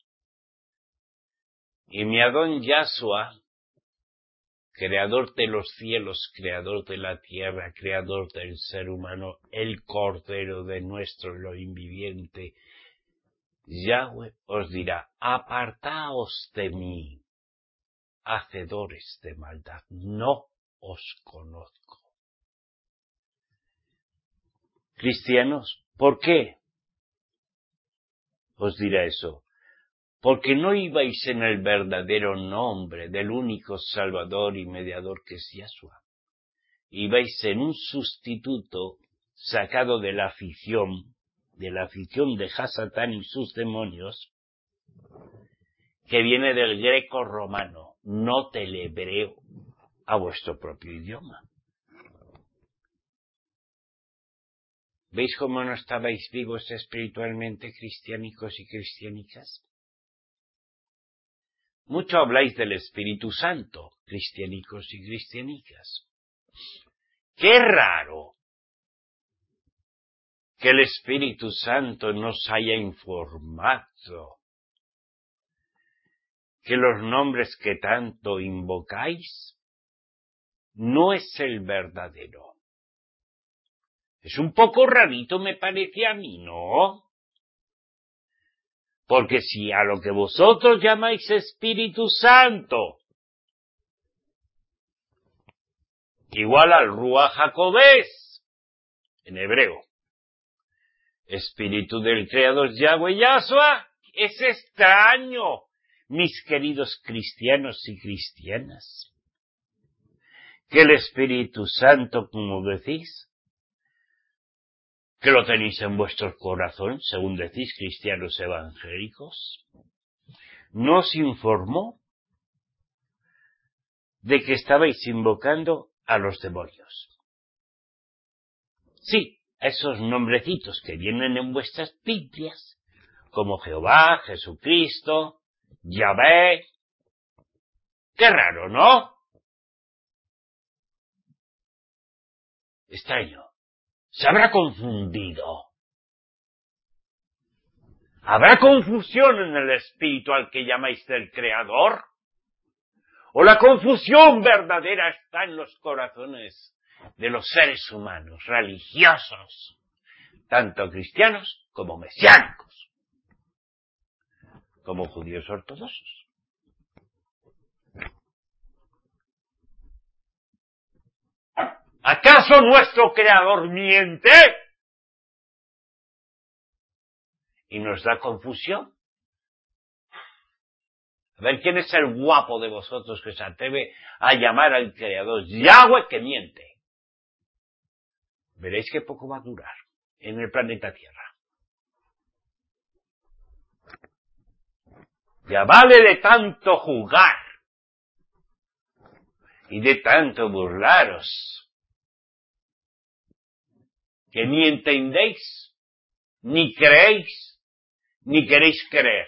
[SPEAKER 1] Y mi Adón Yahshua, creador de los cielos, creador de la tierra, creador del ser humano, el Cordero de nuestro Elohim viviente, Yahweh os dirá, apartaos de mí, hacedores de maldad, no os conozco. Cristianos, ¿por qué os dirá eso? Porque no ibais en el verdadero nombre del único Salvador y Mediador que es Yahshua. Ibais en un sustituto sacado de la afición, de la afición de Hasatán y sus demonios, que viene del greco romano, no del hebreo, a vuestro propio idioma. ¿Veis cómo no estabais vivos espiritualmente, cristianicos y cristianicas? Mucho habláis del Espíritu Santo, cristianicos y cristianicas. ¡Qué raro que el Espíritu Santo nos haya informado que los nombres que tanto invocáis no es el verdadero! Es un poco rarito, me parece a mí, ¿no? Porque si a lo que vosotros llamáis Espíritu Santo, igual al Ruach HaKodesh, en hebreo, Espíritu del Creador Yahweh Yahshua, es extraño, mis queridos cristianos y cristianas, que el Espíritu Santo, como decís, que lo tenéis en vuestro corazón, según decís cristianos evangélicos, nos informó de que estabais invocando a los demonios. Sí, esos nombrecitos que vienen en vuestras Biblias, como Jehová, Jesucristo, Yahvé. Qué raro, ¿no? Extraño. Se habrá confundido. ¿Habrá confusión en el espíritu al que llamáis del Creador? ¿O la confusión verdadera está en los corazones de los seres humanos, religiosos, tanto cristianos como mesiánicos, como judíos ortodoxos? ¿Acaso nuestro Creador miente? ¿Y nos da confusión? A ver, ¿quién es el guapo de vosotros que se atreve a llamar al Creador Yahweh que miente? Veréis que poco va a durar en el planeta Tierra. Ya vale de tanto jugar y de tanto burlaros, que ni entendéis, ni creéis, ni queréis creer.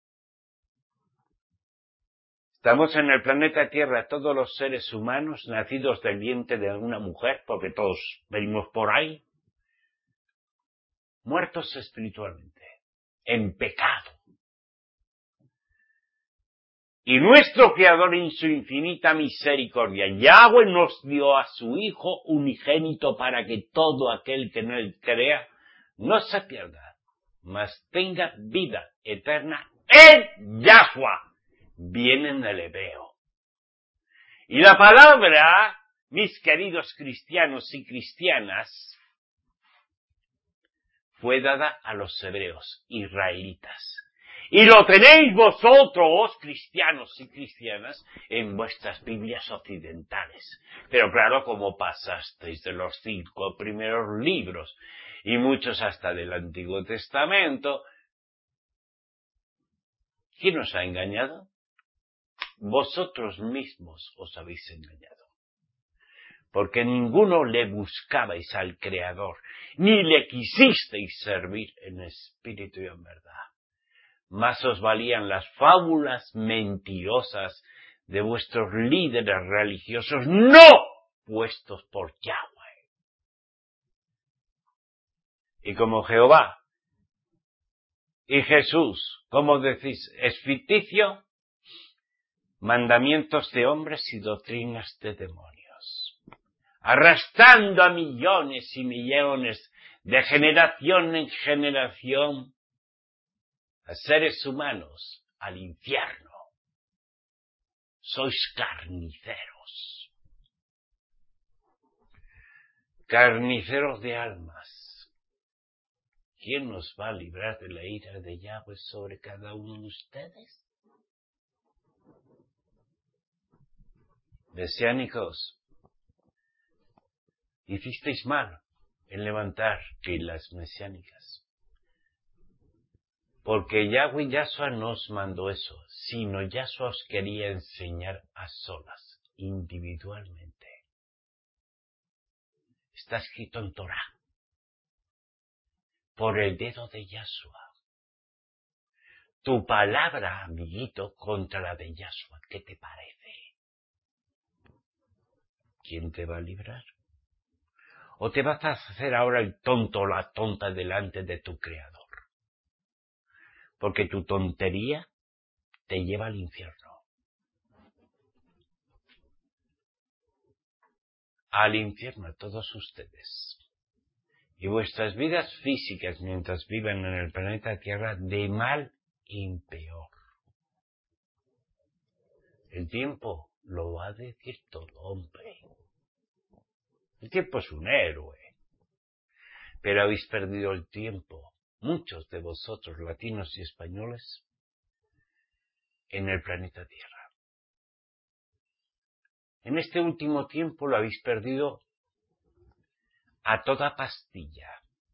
[SPEAKER 1] Estamos en el planeta Tierra, todos los seres humanos nacidos del vientre de una mujer, porque todos venimos por ahí, muertos espiritualmente, en pecado. Y nuestro Creador en su infinita misericordia, Yahweh, nos dio a su Hijo unigénito para que todo aquel que en él crea no se pierda, mas tenga vida eterna en Yahshua. Viene del hebreo. Y la palabra, mis queridos cristianos y cristianas, fue dada a los hebreos, israelitas. Y lo tenéis vosotros, cristianos y cristianas, en vuestras Biblias occidentales. Pero claro, como pasasteis de los cinco primeros libros, y muchos hasta del Antiguo Testamento, ¿quién os ha engañado? Vosotros mismos os habéis engañado. Porque ninguno le buscabais al Creador, ni le quisisteis servir en espíritu y en verdad. más os valían las fábulas mentirosas de vuestros líderes religiosos no puestos por Yahweh. Y como Jehová y Jesús, como decís, es ficticio, mandamientos de hombres y doctrinas de demonios, arrastrando a millones y millones de generación en generación a seres humanos al infierno. Sois carniceros, carniceros de almas. ¿Quién nos va a librar de la ira de Yahweh sobre cada uno de ustedes? Mesiánicos, hicisteis mal en levantar filas mesiánicas. Porque Yahweh Yahshua no os mandó eso, sino Yahshua os quería enseñar a solas, individualmente. Está escrito en Torah, por el dedo de Yahshua. Tu palabra, amiguito, contra la de Yahshua, ¿qué te parece? ¿Quién te va a librar? ¿O te vas a hacer ahora el tonto o la tonta delante de tu Creador? Porque tu tontería te lleva al infierno. Al infierno a todos ustedes. Y vuestras vidas físicas mientras viven en el planeta Tierra de mal en peor. El tiempo lo va a decir todo, hombre. El tiempo es un héroe. Pero habéis perdido el tiempo, muchos de vosotros, latinos y españoles, en el planeta Tierra. En este último tiempo lo habéis perdido a toda pastilla.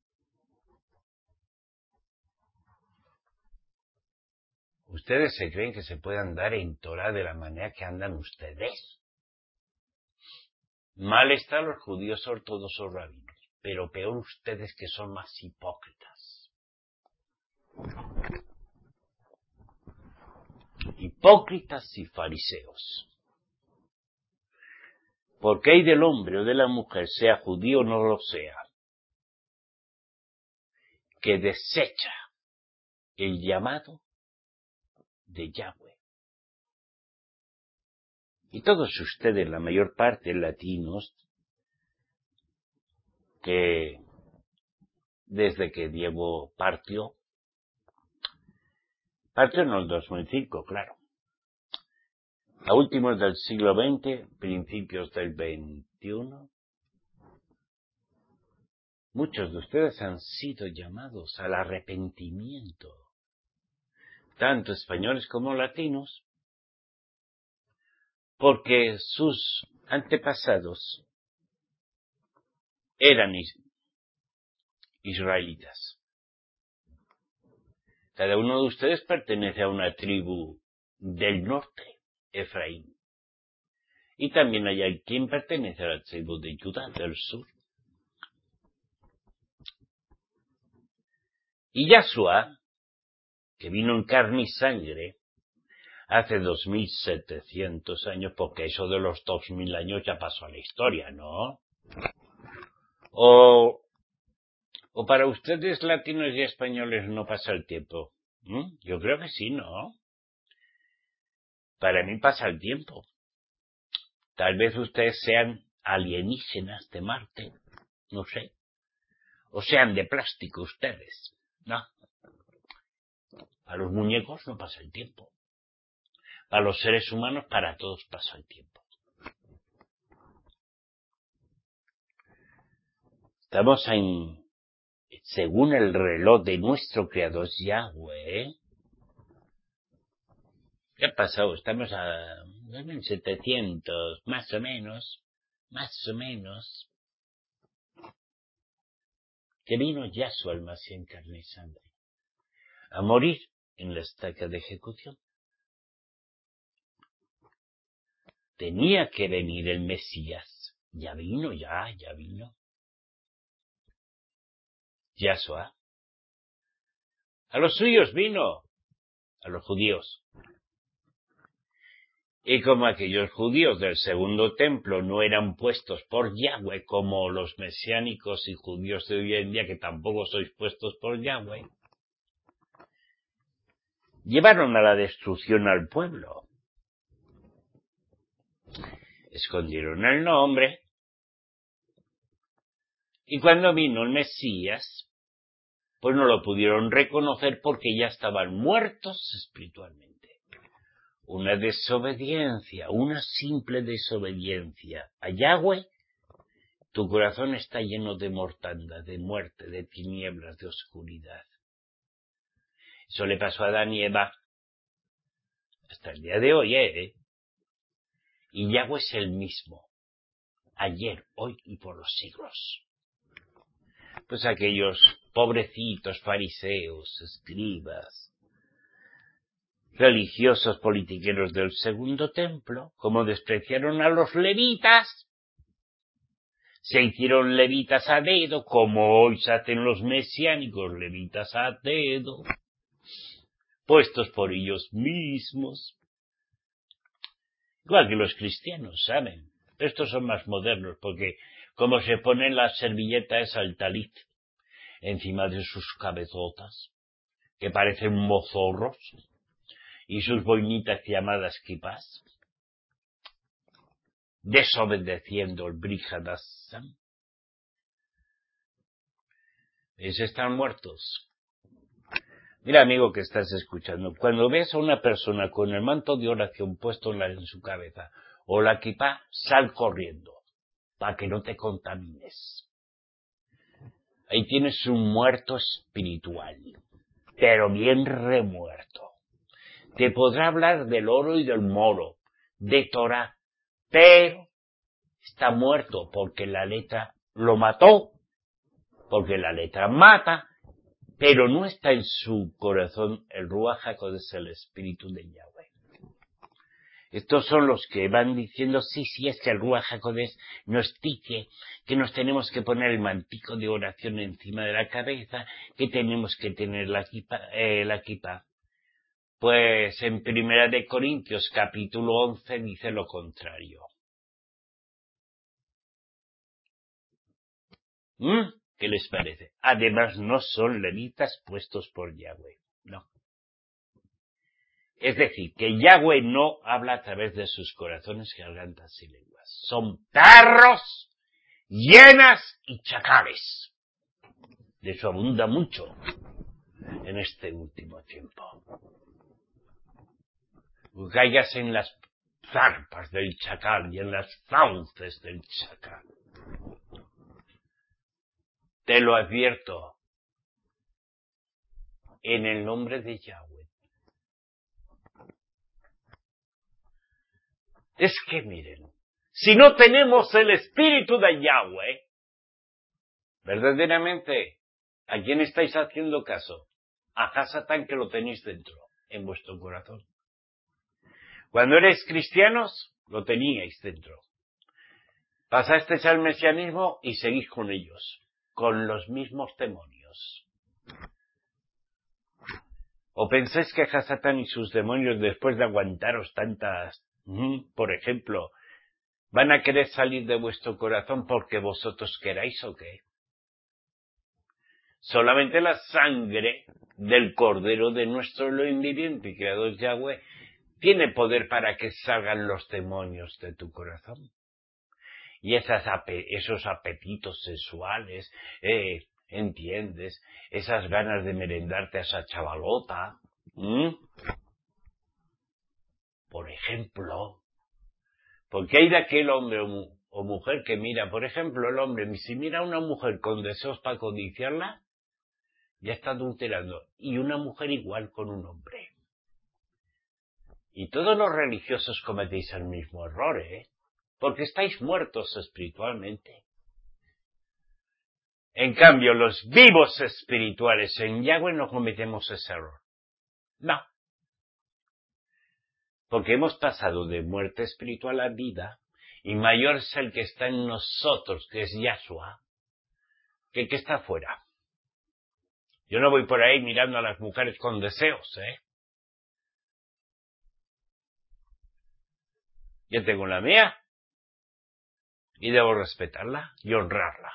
[SPEAKER 1] ¿Ustedes se creen que se puede andar en Torah de la manera que andan ustedes? Mal están los judíos ortodoxos rabinos, pero peor ustedes que son más hipócritas. Hipócritas y fariseos. Porque hay del hombre o de la mujer, sea judío o no lo sea, que desecha el llamado de Yahweh. Y todos ustedes, la mayor parte latinos, que desde que Diego partió, partió en el dos mil cinco, claro, a últimos del siglo veinte, principios del veintiuno, muchos de ustedes han sido llamados al arrepentimiento, tanto españoles como latinos, porque sus antepasados eran israelitas. Cada uno de ustedes pertenece a una tribu del norte, Efraín. Y también hay quien pertenece a la tribu de Judá, del sur. Y Yahshua, que vino en carne y sangre, hace dos mil setecientos años, porque eso de los dos mil años ya pasó a la historia, ¿no? O, o para ustedes latinos y españoles no pasa el tiempo. ¿Mm? Yo creo que sí, ¿no? Para mí pasa el tiempo. Tal vez ustedes sean alienígenas de Marte, no sé. O sean de plástico ustedes, ¿no? A los muñecos no pasa el tiempo. A los seres humanos, para todos pasa el tiempo. Estamos en, según el reloj de nuestro Creador Yahweh, ¿eh? ¿Qué ha pasado? Estamos a dos mil setecientos, más o menos, más o menos, que vino Yahshua el Mashiach en carne y sangre, a morir en la estaca de ejecución. Tenía que venir el Mesías. Ya vino, ya, ya vino. Yahshua. A los suyos vino, a los judíos. Y como aquellos judíos del segundo templo no eran puestos por Yahweh como los mesiánicos y judíos de hoy en día, que tampoco sois puestos por Yahweh, llevaron a la destrucción al pueblo. Escondieron el nombre, y cuando vino el Mesías, pues no lo pudieron reconocer porque ya estaban muertos espiritualmente. Una desobediencia, una simple desobediencia a Yahweh, tu corazón está lleno de mortandad, de muerte, de tinieblas, de oscuridad. Eso le pasó a Adán y Eva hasta el día de hoy, ¿eh? Y Yahweh es el mismo, ayer, hoy y por los siglos. Pues aquellos pobrecitos fariseos, escribas, religiosos politiqueros del segundo templo, como despreciaron a los levitas, se hicieron levitas a dedo, como hoy se hacen los mesiánicos levitas a dedo, puestos por ellos mismos. Igual que los cristianos, ¿saben? Estos son más modernos, porque como se ponen las servilletas al talit encima de sus cabezotas, que parecen mozorros, y sus boinitas llamadas kipás, desobedeciendo el Brihadassam, ellos están muertos. Mira, amigo que estás escuchando, cuando ves a una persona con el manto de oración puesto en, la, en su cabeza, o la kipá, sal corriendo, para que no te contamines. Ahí tienes un muerto espiritual, pero bien remuerto. Te podrá hablar del oro y del moro, de Torah, pero está muerto porque la letra lo mató, porque la letra mata, pero no está en su corazón el Ruach HaKodesh, el espíritu de Yahweh. Estos son los que van diciendo, sí, sí, es que el Ruach HaKodesh nos dice que nos tenemos que poner el mantico de oración encima de la cabeza, que tenemos que tener la kippah, eh, la kippah. Pues en Primera de Corintios capítulo once dice lo contrario. ¿Mm? ¿Qué les parece? Además no son levitas puestos por Yahweh, no. Es decir, que Yahweh no habla a través de sus corazones, gargantas y lenguas. Son perros, hienas y chacales. De eso abunda mucho en este último tiempo. Caigas en las zarpas del chacal y en las fauces del chacal. Te lo advierto, en el nombre de Yahweh. Es que miren, si no tenemos el espíritu de Yahweh, verdaderamente, ¿a quién estáis haciendo caso? A Satán, que lo tenéis dentro, en vuestro corazón. Cuando eres cristianos, lo teníais dentro. Pasasteis al mesianismo y seguís con ellos, con los mismos demonios. ¿O pensáis que Satán y sus demonios, después de aguantaros tantas, por ejemplo, van a querer salir de vuestro corazón porque vosotros queráis o qué? Solamente la sangre del Cordero de nuestro Elohim viviente y Creador Yahweh tiene poder para que salgan los demonios de tu corazón. Y esas ape- esos apetitos sexuales, eh, ¿entiendes? Esas ganas de merendarte a esa chavalota, ¿m? Por ejemplo, porque hay de aquel hombre o, mu- o mujer que mira, por ejemplo, el hombre, si mira a una mujer con deseos para codiciarla, ya está adulterando. Y una mujer igual con un hombre. Y todos los religiosos cometéis el mismo error, ¿eh? Porque estáis muertos espiritualmente. En cambio, los vivos espirituales en Yahweh no cometemos ese error. No. Porque hemos pasado de muerte espiritual a vida, y mayor es el que está en nosotros, que es Yahshua, que el que está afuera. Yo no voy por ahí mirando a las mujeres con deseos, ¿eh? Yo tengo la mía y debo respetarla y honrarla.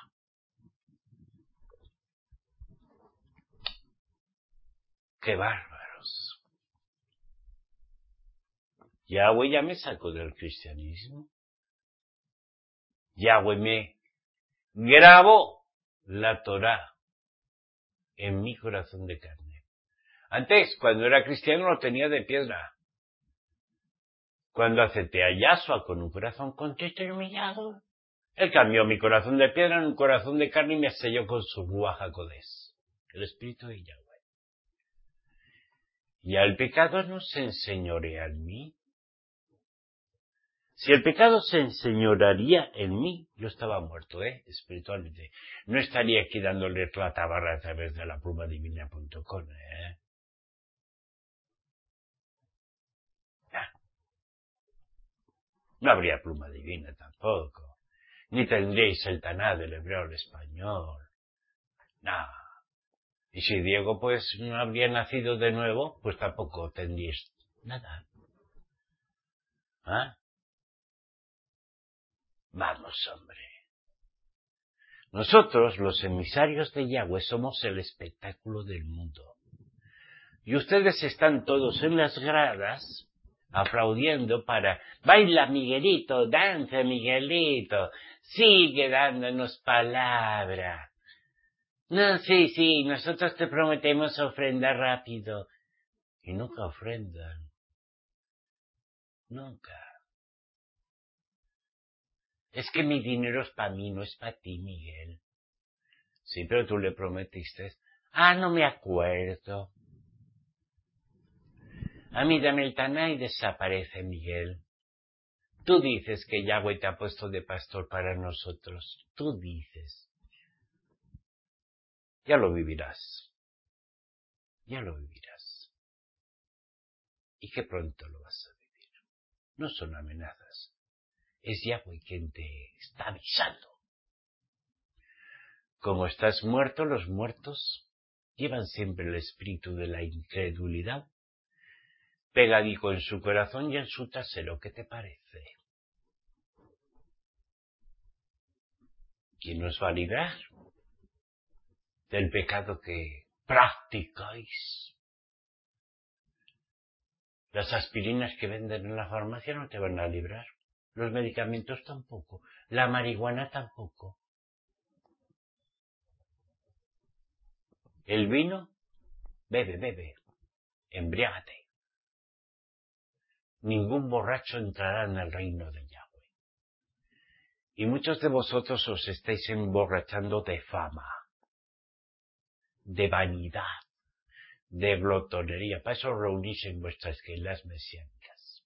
[SPEAKER 1] ¡Qué bárbaros! Yahweh ya me sacó del cristianismo. Yahweh me grabó la Torá en mi corazón de carne. Antes, cuando era cristiano, lo tenía de piedra. Cuando acepté a Yahshua con un corazón contrito y humillado, Él cambió mi corazón de piedra en un corazón de carne y me selló con su Ruach HaKodesh, el Espíritu de Yahweh. ¿Y el pecado no se enseñorea en mí? Si el pecado se enseñoraría en mí, yo estaba muerto, ¿eh? Espiritualmente. No estaría aquí dándole la tabarra a través de la pluma divina punto com, ¿eh? No habría pluma divina tampoco. Ni tendríais el Taná del hebreo al español. No. Y si Diego pues no habría nacido de nuevo, pues tampoco tendríais nada. ¿Ah? Vamos, hombre. Nosotros, los emisarios de Yahweh, somos el espectáculo del mundo. Y ustedes están todos en las gradas aplaudiendo para baila Miguelito, danza Miguelito, sigue dándonos palabra. No, sí, sí, nosotros te prometemos ofrendar rápido. Y nunca ofrendan. Nunca. Es que mi dinero es para mí, no es para ti, Miguel. Sí, pero tú le prometiste. Ah, no me acuerdo. A mí dame el Taná y desaparece, Miguel. Tú dices que Yahweh te ha puesto de pastor para nosotros. Tú dices. Ya lo vivirás. Ya lo vivirás. Y que pronto lo vas a vivir. No son amenazas. Es Yahweh quien te está avisando. Como estás muerto, los muertos llevan siempre el espíritu de la incredulidad pegadico en su corazón y en su trasero. ¿Qué te parece? ¿Quién nos va a librar del pecado que practicáis? Las aspirinas que venden en la farmacia no te van a librar. Los medicamentos tampoco. La marihuana tampoco. El vino, bebe, bebe. Embriágate. Ningún borracho entrará en el reino de Yahweh. Y muchos de vosotros os estáis emborrachando de fama, de vanidad, de glotonería. Para eso reunís en vuestras esquelas mesiánicas.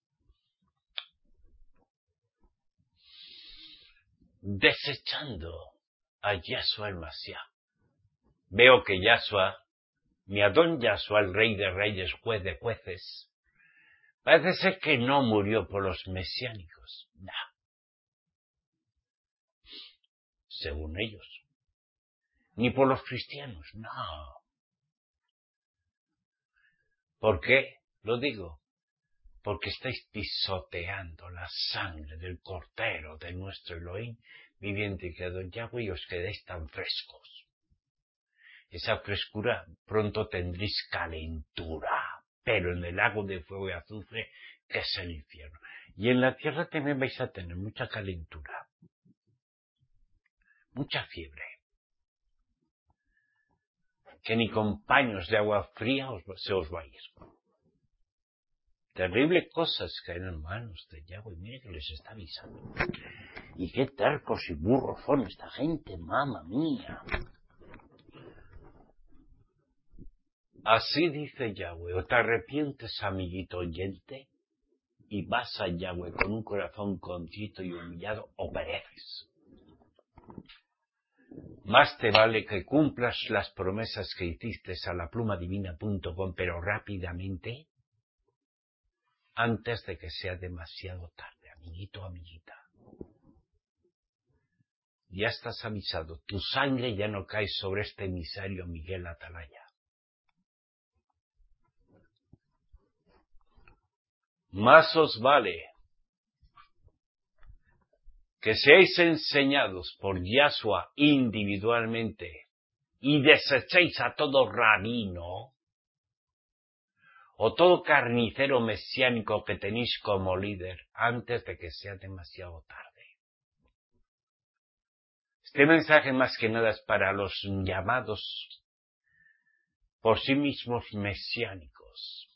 [SPEAKER 1] Desechando a Yahshua el Mashiach. Veo que Yahshua, mi Adón Yahshua, el Rey de Reyes, Juez de Jueces, parece ser que no murió por los mesiánicos. No. Según ellos. Ni por los cristianos. No. ¿Por qué? Lo digo. Porque estáis pisoteando la sangre del Cordero de nuestro Elohim, viviente y creador Yahweh, y os quedéis tan frescos. Esa frescura pronto tendréis calentura, pero en el lago de fuego y azufre, que es el infierno. Y en la tierra también vais a tener mucha calentura, mucha fiebre, que ni con paños de agua fría os, se os va a ir. Terribles cosas caen en manos de Yahweh. Mire que les está avisando. Y qué tercos y burros son esta gente, mamma mía. Así dice Yahweh, o te arrepientes, amiguito oyente, y vas a Yahweh con un corazón contrito y humillado, o pereces. Más te vale que cumplas las promesas que hiciste a la pluma divina punto com, pero rápidamente, antes de que sea demasiado tarde, amiguito, amiguita. Ya estás avisado, tu sangre ya no cae sobre este emisario Miguel Atalaya. Más os vale que seáis enseñados por Yahshua individualmente y desechéis a todo rabino o todo carnicero mesiánico que tenéis como líder antes de que sea demasiado tarde. Este mensaje más que nada es para los llamados por sí mismos mesiánicos.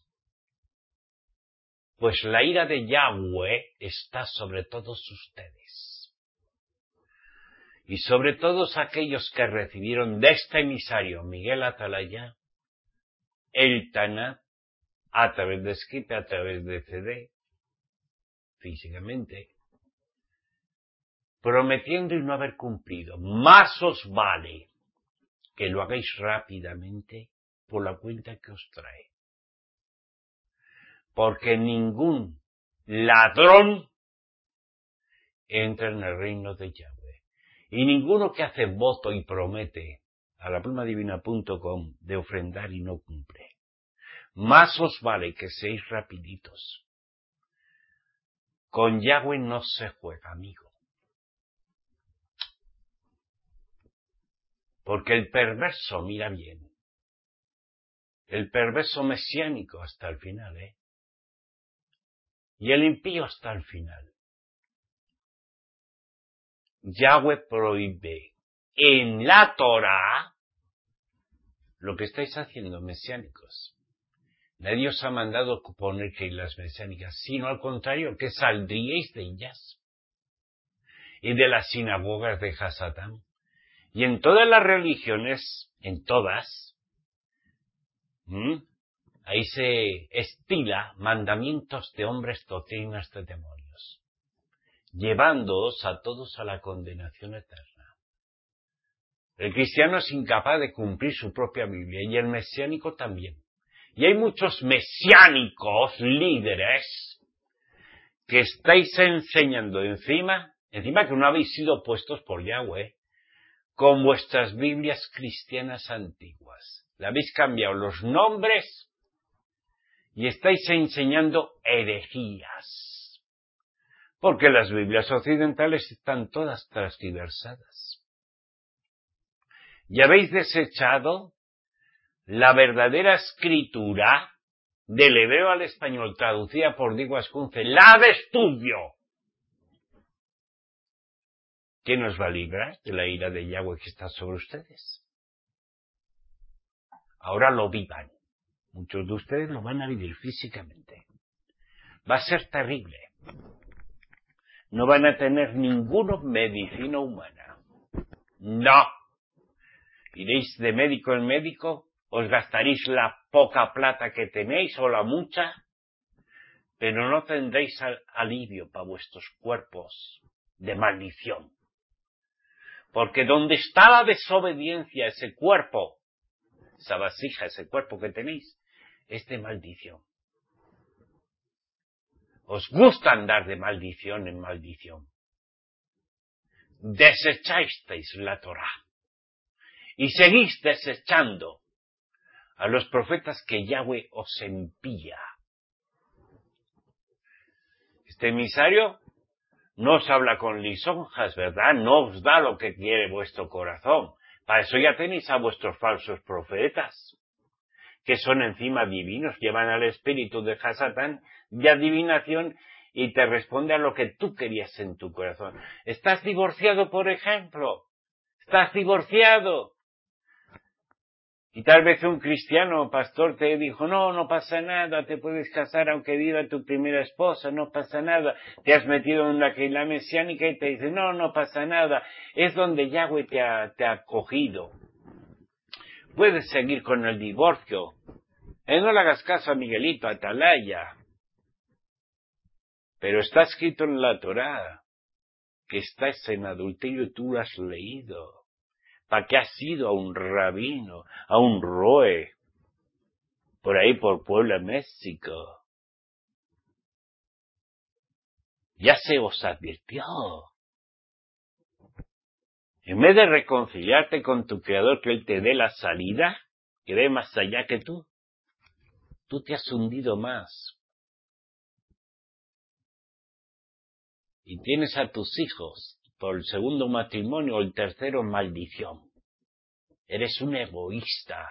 [SPEAKER 1] Pues la ira de Yahweh está sobre todos ustedes. Y sobre todos aquellos que recibieron de este emisario, Miguel Atalaya, el Tanat, a través de Skype, a través de C D, físicamente, prometiendo y no haber cumplido. Más os vale que lo hagáis rápidamente por la cuenta que os trae. Porque ningún ladrón entra en el reino de Yahweh. Y ninguno que hace voto y promete a la pluma divina punto com de ofrendar y no cumple. Más os vale que seáis rapiditos. Con Yahweh no se juega, amigo. Porque el perverso, mira bien, el perverso mesiánico hasta el final, ¿eh? Y el impío hasta el final. Yahweh prohíbe en la Torah lo que estáis haciendo, mesiánicos. Nadie os ha mandado poner que las mesiánicas, sino al contrario, que saldríais de ellas. Y de las sinagogas de Hasatán. Y en todas las religiones, en todas, ¿m? ahí se estila mandamientos de hombres, doctrinas de demonios, llevándoos a todos a la condenación eterna. El cristiano es incapaz de cumplir su propia Biblia y el mesiánico también. Y hay muchos mesiánicos líderes que estáis enseñando encima, encima que no habéis sido puestos por Yahweh, con vuestras Biblias cristianas antiguas. Le habéis cambiado los nombres y estáis enseñando herejías. Porque las Biblias occidentales están todas transgiversadas. Y habéis desechado la verdadera escritura del hebreo al español, traducida por Diego Ascunce, la de estudio. ¿Quién nos va a librar de la ira de Yahweh que está sobre ustedes? Ahora lo vivan. Muchos de ustedes lo van a vivir físicamente. Va a ser terrible. No van a tener ninguna medicina humana. No. Iréis de médico en médico, os gastaréis la poca plata que tenéis o la mucha, pero no tendréis alivio para vuestros cuerpos de maldición. Porque donde está la desobediencia, ese cuerpo, esa vasija, ese cuerpo que tenéis, es de maldición. Os gusta andar de maldición en maldición. Desechasteis la Torá. Y seguís desechando a los profetas que Yahweh os envía. Este emisario no os habla con lisonjas, ¿verdad? No os da lo que quiere vuestro corazón. Para eso ya tenéis a vuestros falsos profetas, que son encima divinos, llevan al espíritu de Hasatán de adivinación y te responde a lo que tú querías en tu corazón. ¿Estás divorciado, por ejemplo? ¿Estás divorciado? Y tal vez un cristiano pastor te dijo, no, no pasa nada, te puedes casar aunque viva tu primera esposa, no pasa nada. Te has metido en la Keilah mesiánica y te dice, no, no pasa nada. Es donde Yahweh te ha, te ha acogido. Puedes seguir con el divorcio. Eh, no le hagas caso a Miguelito, a Atalaya. Pero está escrito en la Torá que estás en adulterio y tú lo has leído. ¿Para qué has ido a un rabino, a un roe, por ahí por Puebla, México? Ya se os advirtió. En vez de reconciliarte con tu Creador, que Él te dé la salida, que ve más allá que tú, tú te has hundido más. y tienes a tus hijos por el segundo matrimonio o el tercero, maldición. Eres un egoísta.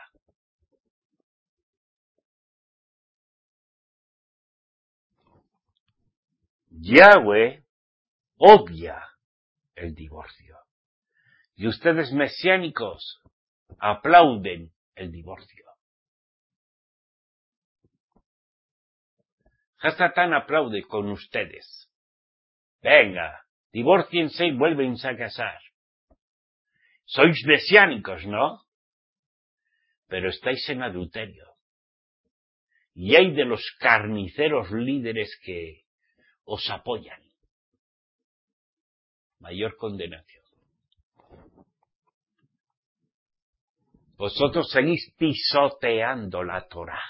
[SPEAKER 1] Yahweh odia el divorcio. Y ustedes mesiánicos aplauden el divorcio. Hasatán aplaude con ustedes. Venga, divórciense y vuélvense a casar. Sois mesiánicos, ¿no? Pero estáis en adulterio. Y hay de los carniceros líderes que os apoyan. Mayor condenación. Vosotros seguís pisoteando la Torá.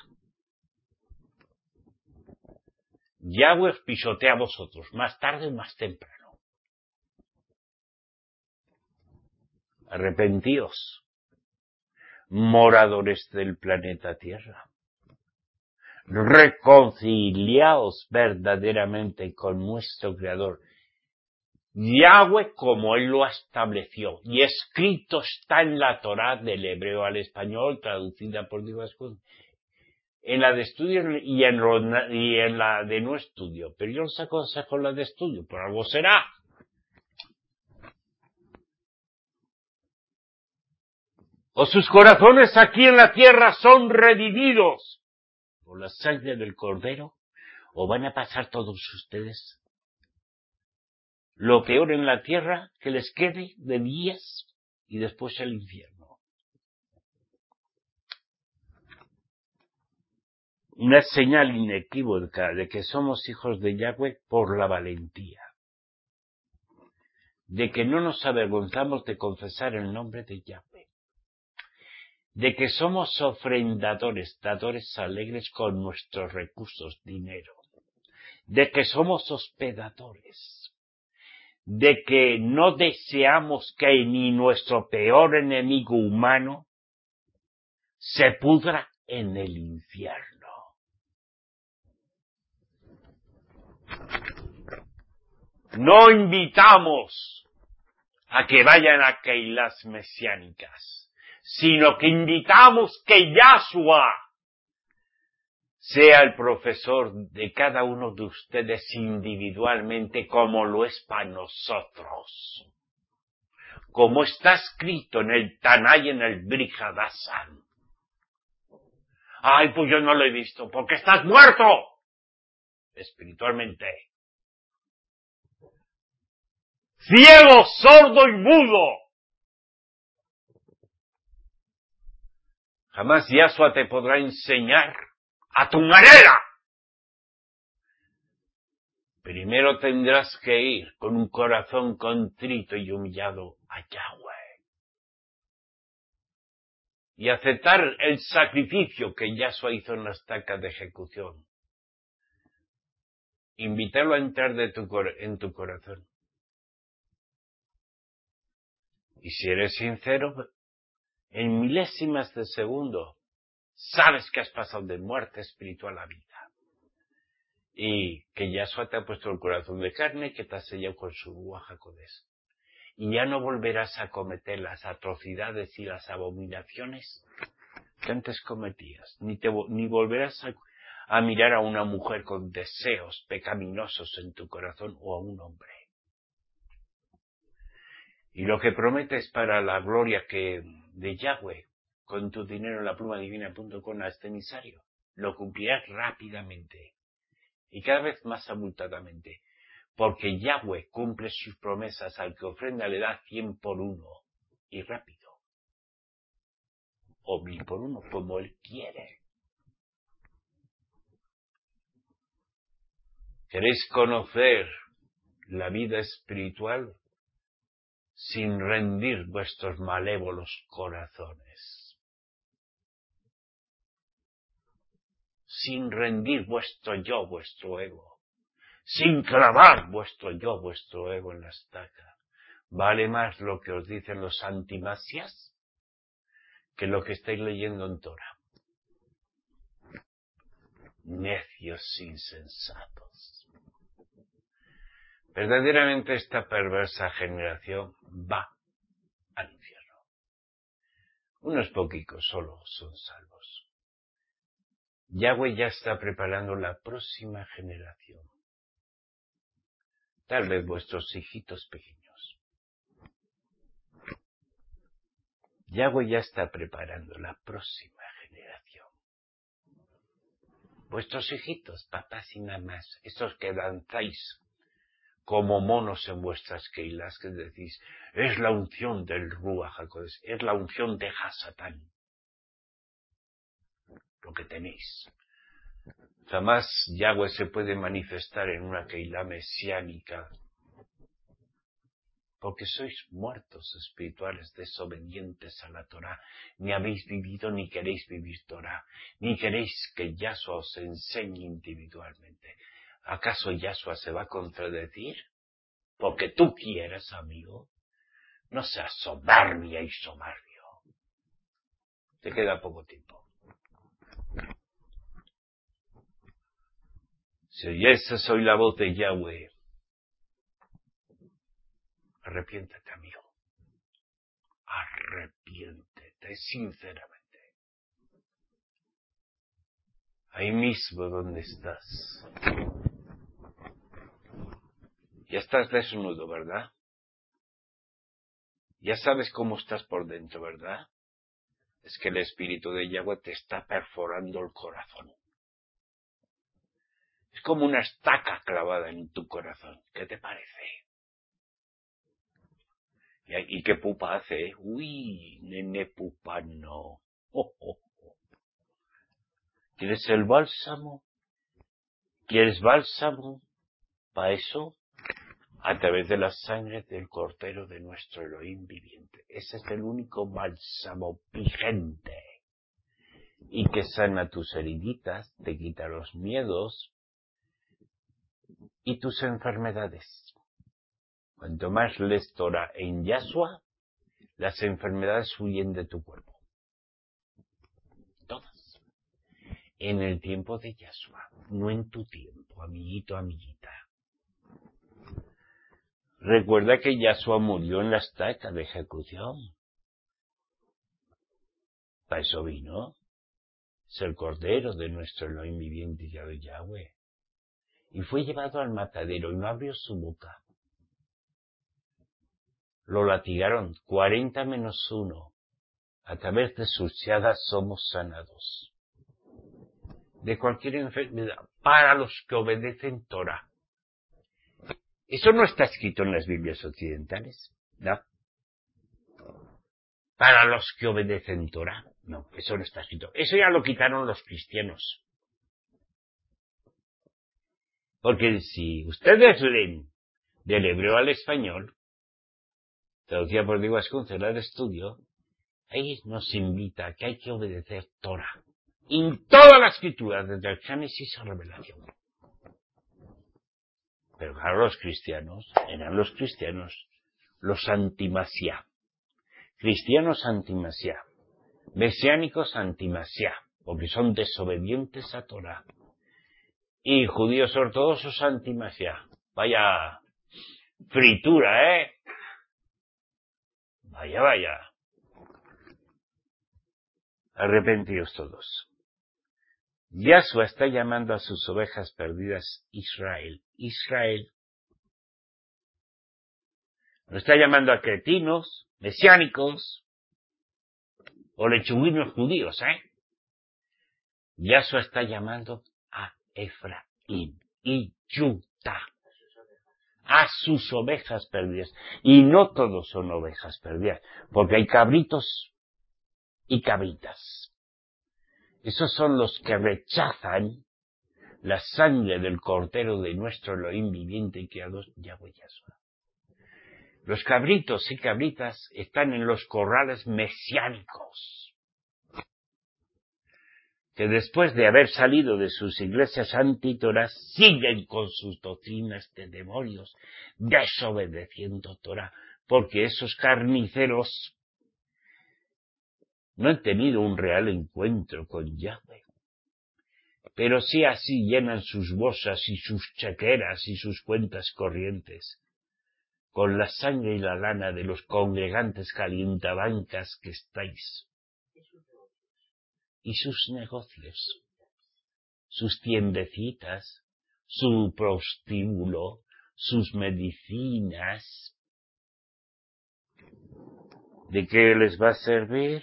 [SPEAKER 1] Yahweh os pisotea a vosotros, más tarde o más temprano. Arrepentíos, moradores del planeta Tierra. Reconciliaos verdaderamente con nuestro Creador. Yahweh como Él lo estableció. Y escrito está en la Torá del hebreo al español, traducida por Dios, en la de estudio y en, lo, y en la de no estudio. Pero yo os aconsejo la de estudio, por algo será. O sus corazones aquí en la tierra son redimidos por la sangre del Cordero, o van a pasar todos ustedes lo peor en la tierra que les quede de días y después el infierno. Una señal inequívoca de que somos hijos de Yahweh por la valentía, de que no nos avergonzamos de confesar el nombre de Yahweh, de que somos ofrendadores, dadores alegres con nuestros recursos, dinero, de que somos hospedadores, de que no deseamos que ni nuestro peor enemigo humano se pudra en el infierno. No invitamos a que vayan a Keilas mesiánicas, sino que invitamos que Yahshua sea el profesor de cada uno de ustedes individualmente, como lo es para nosotros. Como está escrito en el Tanay y en el Brit Hadashah. Ay, pues yo no lo he visto, porque estás muerto espiritualmente. Ciego, sordo y mudo. Jamás Yahshua te podrá enseñar a tu manera. Primero tendrás que ir con un corazón contrito y humillado a Yahweh. Y aceptar el sacrificio que Yahshua hizo en la estaca de ejecución. Invitarlo a entrar de tu, en tu corazón. Y si eres sincero, en milésimas de segundo, sabes que has pasado de muerte espiritual a vida. Y que Yahshua te ha puesto el corazón de carne y que te ha sellado con su Ruaj HaKodesh. Y ya no volverás a cometer las atrocidades y las abominaciones que antes cometías. Ni, te, ni volverás a, a mirar a una mujer con deseos pecaminosos en tu corazón o a un hombre. Y lo que prometes para la gloria que de Yahweh, con tu dinero en la pluma divina punto com a este emisario, lo cumplirás rápidamente y cada vez más abultadamente, porque Yahweh cumple sus promesas al que ofrenda le da cien por uno y rápido, o mil por uno, como él quiere. ¿Queréis conocer la vida espiritual? Sin rendir vuestros malévolos corazones. Sin rendir vuestro yo, vuestro ego. Sin clavar vuestro yo, vuestro ego en la estaca. Vale más lo que os dicen los antimasias que lo que estáis leyendo en Torah. Necios insensatos. Verdaderamente esta perversa generación va al infierno. Unos poquicos solo son salvos. Yahweh ya está preparando la próxima generación. Tal vez vuestros hijitos pequeños. Yahweh ya está preparando la próxima generación. Vuestros hijitos, papás y mamás, estos que danzáis como monos en vuestras keilas, que decís, es la unción del Ruach HaKodesh, es la unción de Hasatán, lo que tenéis. Jamás Yahweh se puede manifestar en una keila mesiánica, porque sois muertos espirituales, desobedientes a la Torah, ni habéis vivido ni queréis vivir Torah, ni queréis que Yahshua os enseñe individualmente. ¿Acaso Yahshua se va a contradecir? Porque tú quieres, amigo. No seas soberbia y soberbio. Te queda poco tiempo. Si oyeses hoy la voz de Yahweh, arrepiéntete, amigo. Arrepiéntete sinceramente. Ahí mismo donde estás. Ya estás desnudo, ¿verdad? Ya sabes cómo estás por dentro, ¿verdad? Es que el Espíritu de Yahweh te está perforando el corazón. Es como una estaca clavada en tu corazón. ¿Qué te parece? ¿Y qué pupa hace? Uy, nene pupa no. Oh, oh, oh. ¿Quieres el bálsamo? ¿Quieres bálsamo? Para eso, a través de la sangre del Cordero de nuestro Elohim viviente. Ese es el único bálsamo vigente. Y que sana tus heriditas, te quita los miedos y tus enfermedades. Cuanto más lees Torah en Yahshua, las enfermedades huyen de tu cuerpo. Todas. En el tiempo de Yahshua, no en tu tiempo, amiguito, amiguita. Recuerda que Yahshua murió en la estaca de ejecución. Para eso vino. Es el Cordero de nuestro Elohim viviente y de Yahweh. Y fue llevado al matadero y no abrió su boca. Lo latigaron cuarenta menos uno. A través de sus llagas somos sanados. De cualquier enfermedad, para los que obedecen Torah. Eso no está escrito en las Biblias occidentales, ¿no? Para los que obedecen Torah. No, eso no está escrito. Eso ya lo quitaron los cristianos. Porque si ustedes leen del hebreo al español, traducida por Diego Ascuncelar de Estudio, ahí nos invita a que hay que obedecer Torah. En toda la escritura, desde el Génesis a Revelación. Pero claro, los cristianos, eran los cristianos, los antimasiá. Cristianos antimasiá. Mesiánicos antimasiá, porque son desobedientes a Torah. Y judíos ortodoxos antimasiá. Vaya fritura, ¿eh? Vaya, vaya. Arrepentíos todos. Yahshua está llamando a sus ovejas perdidas Israel. Israel. No está llamando a cretinos, mesiánicos o lechuguinos judíos, ¿eh? Yahshua está llamando a Efraín y Judá, a sus ovejas perdidas. Y no todos son ovejas perdidas, porque hay cabritos y cabritas. Esos son los que rechazan la sangre del Cordero de nuestro Elohim viviente y creador Yahweh Yahshua. Los cabritos y cabritas están en los corrales mesiánicos, que después de haber salido de sus iglesias anti-Torah siguen con sus doctrinas de demonios, desobedeciendo Torah, porque esos carniceros no han tenido un real encuentro con Yahweh. pero sí así llenan sus bolsas y sus chequeras y sus cuentas corrientes, con la sangre y la lana de los congregantes calientabancas que estáis, y sus negocios, sus tiendecitas, su prostíbulo, sus medicinas. ¿De qué les va a servir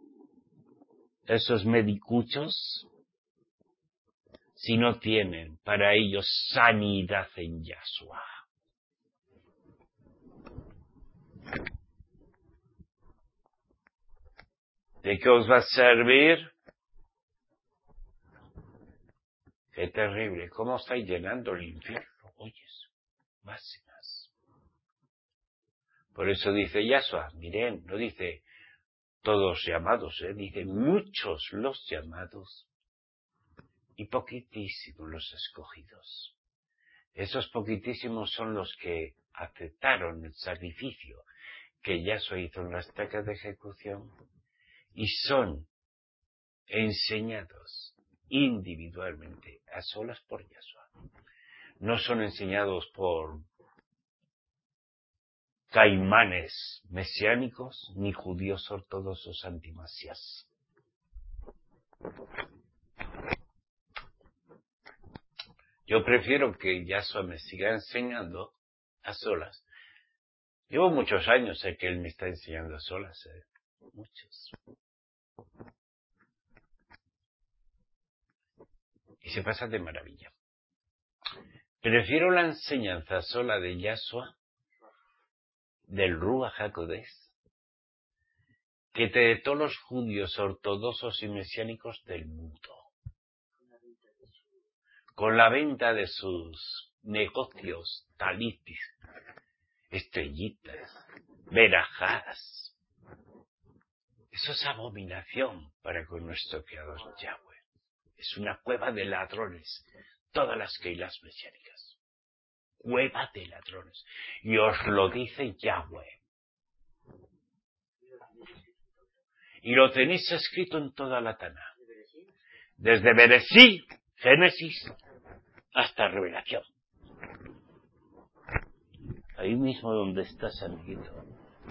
[SPEAKER 1] esos medicuchos si no tienen para ellos sanidad en Yahshua? ¿De qué os va a servir? Qué terrible, cómo estáis llenando el infierno, oyes, más y más. Por eso dice Yahshua, miren, no dice todos llamados, ¿eh? Dice muchos los llamados y poquitísimos los escogidos. Esos poquitísimos son los que aceptaron el sacrificio que Yahshua hizo en la estaca de ejecución y son enseñados individualmente, a solas por Yahshua. No son enseñados por caimanes mesiánicos ni judíos ortodoxos antimasías. Yo prefiero que Yahshua me siga enseñando a solas. Llevo muchos años eh, que él me está enseñando a solas, eh, muchos. Y se pasa de maravilla. Prefiero la enseñanza sola de Yahshua, del Ruach HaKodesh, que de todos los judíos ortodoxos y mesiánicos del mundo. Con la venta de sus negocios, talitis, estrellitas, verajás. Eso es abominación para con nuestro Creador Yahweh. Es una cueva de ladrones, todas las keilas mesiánicas. Cueva de ladrones. Y os lo dice Yahweh. Y lo tenéis escrito en toda la Taná. Desde Bereshit, Génesis, hasta Revelación. Ahí mismo donde estás, amiguito.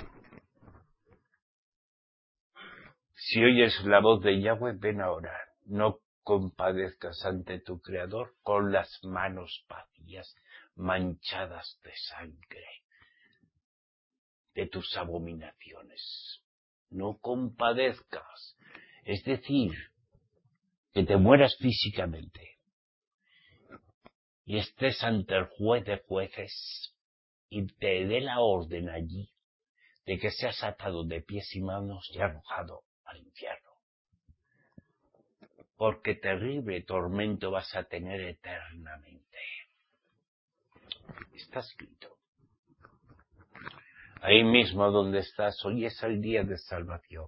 [SPEAKER 1] Si oyes la voz de Yahweh, ven a orar. No compadezcas ante tu Creador con las manos vacías, manchadas de sangre, de tus abominaciones. No compadezcas. Es decir, que te mueras físicamente y estés ante el juez de jueces y te dé la orden allí de que seas atado de pies y manos y arrojado al infierno. Porque terrible tormento vas a tener eternamente. Está escrito. Ahí mismo donde estás, hoy es el día de salvación.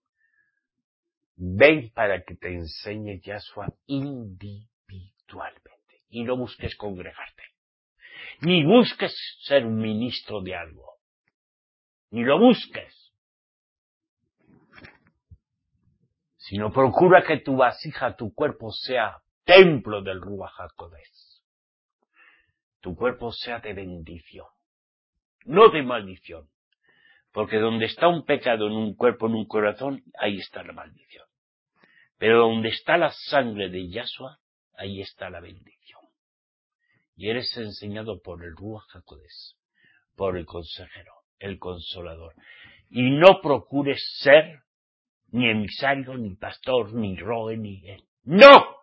[SPEAKER 1] Ven para que te enseñe Yahshua individualmente. Y no busques congregarte. Ni busques ser un ministro de algo. Ni lo busques. Sino procura que tu vasija, tu cuerpo sea templo del Ruach HaKodesh. Tu cuerpo sea de bendición. No de maldición. Porque donde está un pecado en un cuerpo, en un corazón, ahí está la maldición. Pero donde está la sangre de Yahshua, ahí está la bendición. Y eres enseñado por el Ruach HaKodesh, por el consejero, el consolador. Y no procures ser ni emisario, ni pastor, ni roe, ni él. ¡No!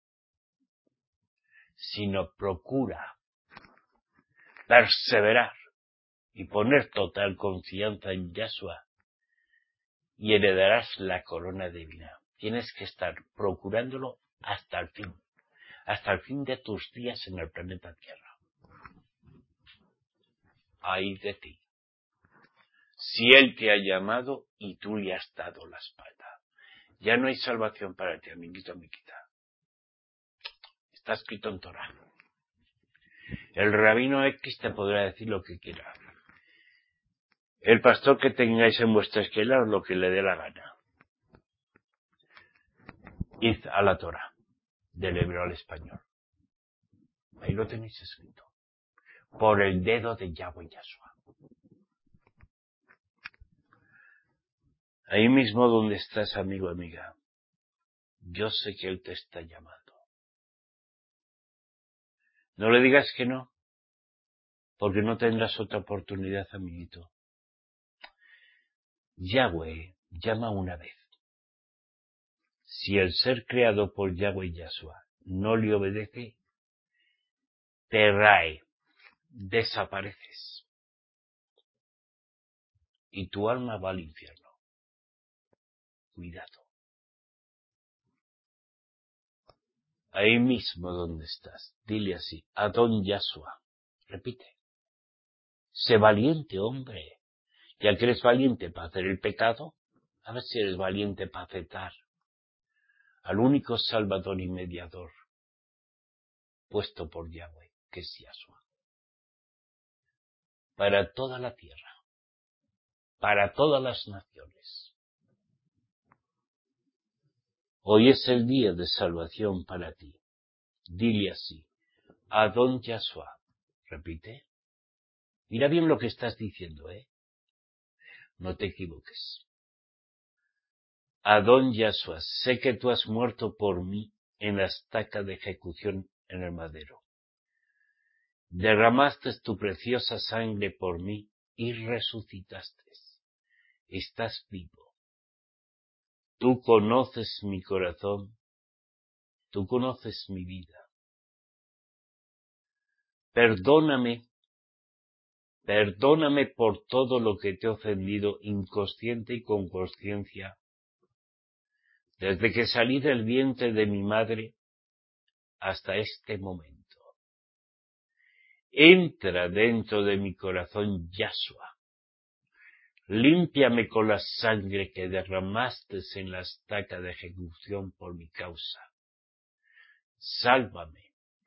[SPEAKER 1] Sino procura perseverar y poner total confianza en Yahshua y heredarás la corona divina. Tienes que estar procurándolo hasta el fin, hasta el fin de tus días en el planeta Tierra. Ay de ti. Si Él te ha llamado y tú le has dado la espalda. Ya no hay salvación para ti, amiguito, amiguita. Está escrito en Torah. El rabino X te podrá decir lo que quiera. El pastor que tengáis en vuestra esquela lo que le dé la gana. Id a la Torah. del hebreo al español. Ahí lo tenéis escrito. Por el dedo de Yahweh Yahshua. Ahí mismo donde estás, amigo, amiga, yo sé que Él te está llamando. No le digas que no, porque no tendrás otra oportunidad, amiguito. Yahweh llama una vez. Si el ser creado por Yahweh Yahshua no le obedece, te rae, desapareces. Y tu alma va al infierno. Cuidado. Ahí mismo donde estás, dile así, Adón Yahshua. Repite. Sé valiente, hombre. Ya que eres valiente para hacer el pecado, a ver si eres valiente para aceptar al único Salvador y Mediador puesto por Yahweh, que es Yahshua. Para toda la tierra, para todas las naciones. Hoy es el día de salvación para ti. Dile así, Adón Yahshua. Repite. Mira bien lo que estás diciendo, ¿eh? No te equivoques. Adón Yahshua, sé que tú has muerto por mí en la estaca de ejecución en el madero. Derramaste tu preciosa sangre por mí y resucitaste. Estás vivo. Tú conoces mi corazón. Tú conoces mi vida. Perdóname. Perdóname por todo lo que te he ofendido inconsciente y con conciencia. Desde que salí del vientre de mi madre hasta este momento. Entra dentro de mi corazón, Yahshua. Límpiame con la sangre que derramaste en la estaca de ejecución por mi causa. Sálvame.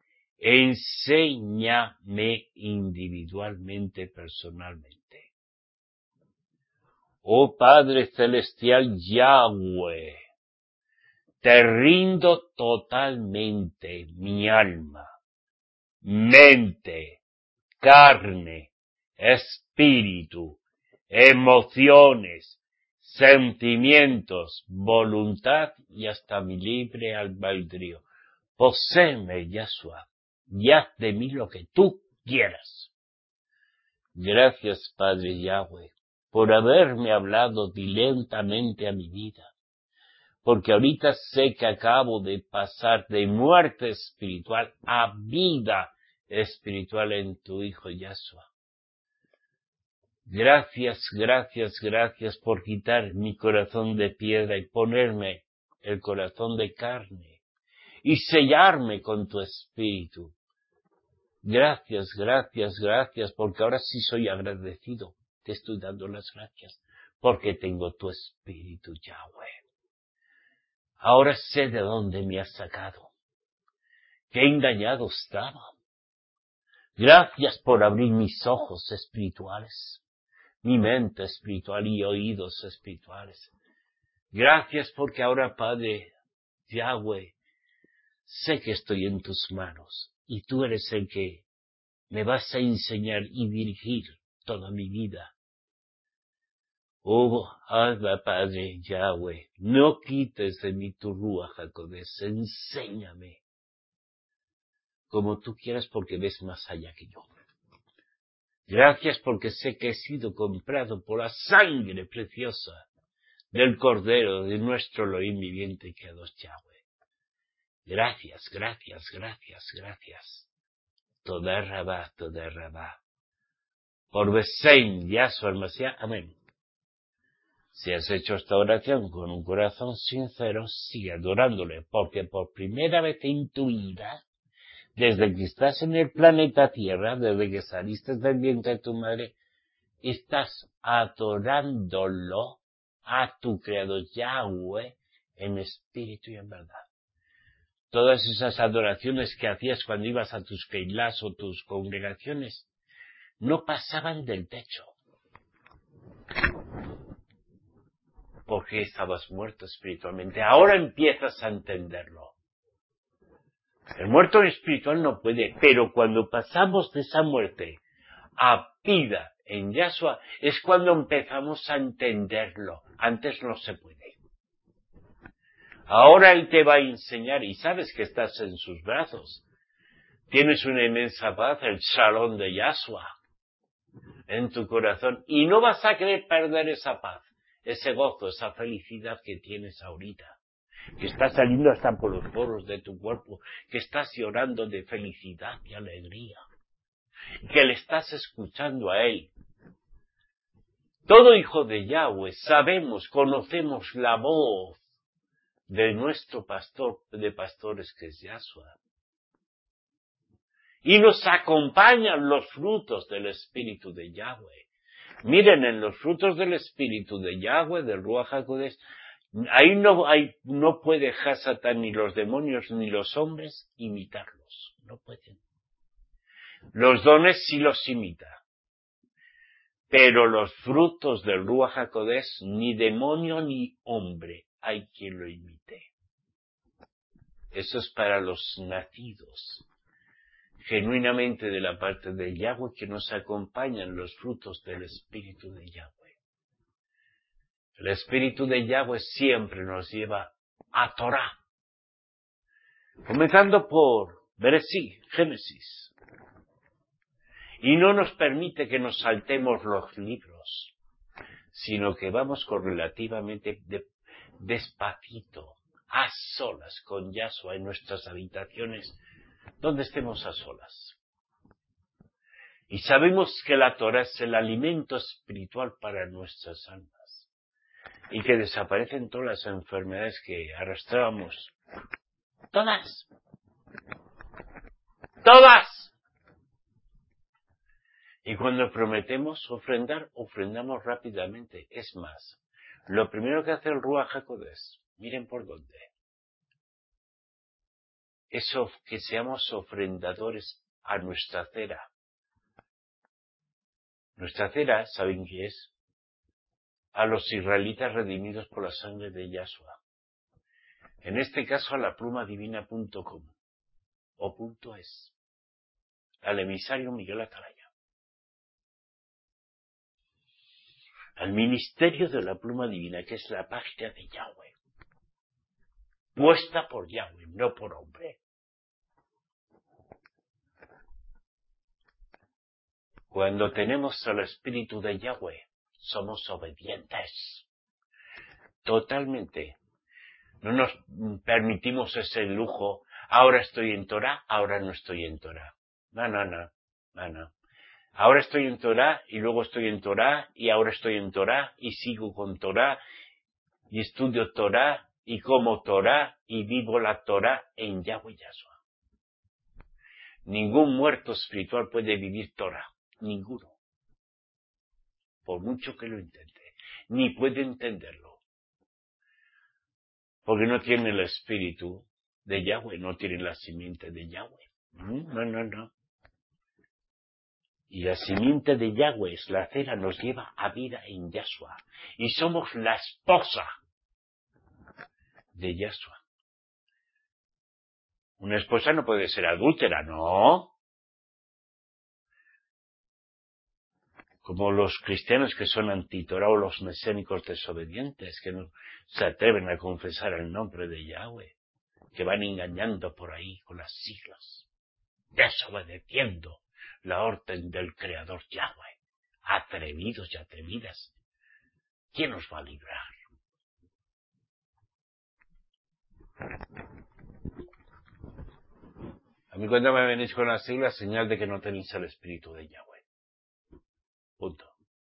[SPEAKER 1] Enséñame individualmente, personalmente. Oh Padre Celestial Yahweh, te rindo totalmente mi alma, mente, carne, espíritu, emociones, sentimientos, voluntad y hasta mi libre albedrío. Poséeme, Yahshua, y haz de mí lo que tú quieras. Gracias, Padre Yahweh, por haberme hablado dilentamente a mi vida, porque ahorita sé que acabo de pasar de muerte espiritual a vida espiritual en tu Hijo Yahshua. Gracias, gracias, gracias por quitar mi corazón de piedra y ponerme el corazón de carne y sellarme con tu espíritu. Gracias, gracias, gracias, porque ahora sí soy agradecido. Te estoy dando las gracias, porque tengo tu espíritu, Yahweh. Ahora sé de dónde me has sacado. Qué engañado estaba. Gracias por abrir mis ojos espirituales, mi mente espiritual y oídos espirituales. Gracias porque ahora, Padre Yahweh, sé que estoy en tus manos y tú eres el que me vas a enseñar y dirigir toda mi vida. Oh, Abba, Padre Yahweh, no quites de mí tu Ruach HaKodesh, enséñame como tú quieras porque ves más allá que yo. Gracias porque sé que he sido comprado por la sangre preciosa del Cordero de nuestro Elohim viviente y Kadosh Yahweh. Gracias, gracias, gracias, gracias. Toda Rabá, toda Rabá. Por Besein, Yahshua el Mashiach. Amén. Si has hecho esta oración con un corazón sincero, sigue adorándole, porque por primera vez en tu vida, desde que estás en el planeta Tierra, desde que saliste del vientre de tu madre, estás adorándolo a tu Creador Yahweh en espíritu y en verdad. Todas esas adoraciones que hacías cuando ibas a tus keilas o tus congregaciones no pasaban del techo, porque estabas muerto espiritualmente. Ahora empiezas a entenderlo. El muerto espiritual no puede, pero cuando pasamos de esa muerte a vida en Yahshua es cuando empezamos a entenderlo. Antes no se puede. Ahora Él te va a enseñar y sabes que estás en sus brazos. Tienes una inmensa paz, el shalom de Yahshua en tu corazón y no vas a querer perder esa paz, ese gozo, esa felicidad que tienes ahorita, que está saliendo hasta por los poros de tu cuerpo, que estás llorando de felicidad y alegría, que le estás escuchando a Él. Todo hijo de Yahweh sabemos, conocemos la voz de nuestro pastor de pastores que es Yahshua. Y nos acompañan los frutos del Espíritu de Yahweh. Miren, en los frutos del Espíritu de Yahweh, del Ruach HaKodesh, ahí no hay, no puede Hasatán ni los demonios ni los hombres imitarlos. No pueden. Los dones sí los imita. Pero los frutos del Ruach HaKodesh, ni demonio ni hombre hay quien lo imite. Eso es para los nacidos genuinamente de la parte de Yahweh, que nos acompañan los frutos del Espíritu de Yahweh. El Espíritu de Yahweh siempre nos lleva a Torah. Comenzando por Bereshit, Génesis. Y no nos permite que nos saltemos los libros, sino que vamos con relativamente de, despacito, a solas con Yahshua en nuestras habitaciones, donde estemos a solas. Y sabemos que la Torah es el alimento espiritual para nuestras almas. Y que desaparecen todas las enfermedades que arrastrábamos. Todas. Todas. Y cuando prometemos ofrendar, ofrendamos rápidamente. Es más, lo primero que hace el Ruach HaKodesh, miren por dónde. Es que seamos ofrendadores a nuestra cera. Nuestra cera, ¿saben qué es? A los israelitas redimidos por la sangre de Yahshua. En este caso a la pluma divina punto com o punto es. Al emisario Miguel Atalaya. Al ministerio de la pluma divina, que es la página de Yahweh. Puesta por Yahweh, no por hombre. Cuando tenemos al Espíritu de Yahweh, somos obedientes. Totalmente. No nos permitimos ese lujo. Ahora estoy en Torah, ahora no estoy en Torah. No, no, no. no, no. Ahora estoy en Torah y luego estoy en Torah y ahora estoy en Torah y sigo con Torah y estudio Torah y como Torah y vivo la Torah en Yahweh Yahshua. Ningún muerto espiritual puede vivir Torah. Ninguno. Por mucho que lo intente. Ni puede entenderlo. Porque no tiene el espíritu de Yahweh, no tiene la simiente de Yahweh. No, no, no. Y la simiente de Yahweh, es la cera, nos lleva a vida en Yahshua. Y somos la esposa de Yahshua. Una esposa no puede ser adúltera, ¿no? Como los cristianos que son anti-Torah o los mesénicos desobedientes, que no se atreven a confesar el nombre de Yahweh, que van engañando por ahí con las siglas, desobedeciendo la orden del Creador Yahweh. Atrevidos y atrevidas. ¿Quién nos va a librar? A mí cuando me venís con las siglas, señal de que no tenéis el espíritu de Yahweh. Punto.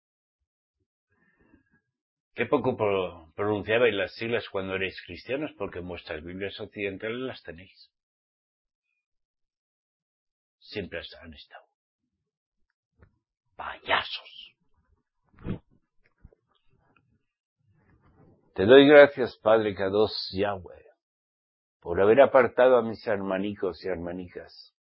[SPEAKER 1] Qué poco pro- pronunciabais las siglas cuando erais cristianos, porque en vuestras Biblias occidentales las tenéis. Siempre han estado. Payasos. Te doy gracias, Padre Kadosh Yahweh, por haber apartado a mis hermanicos y hermanicas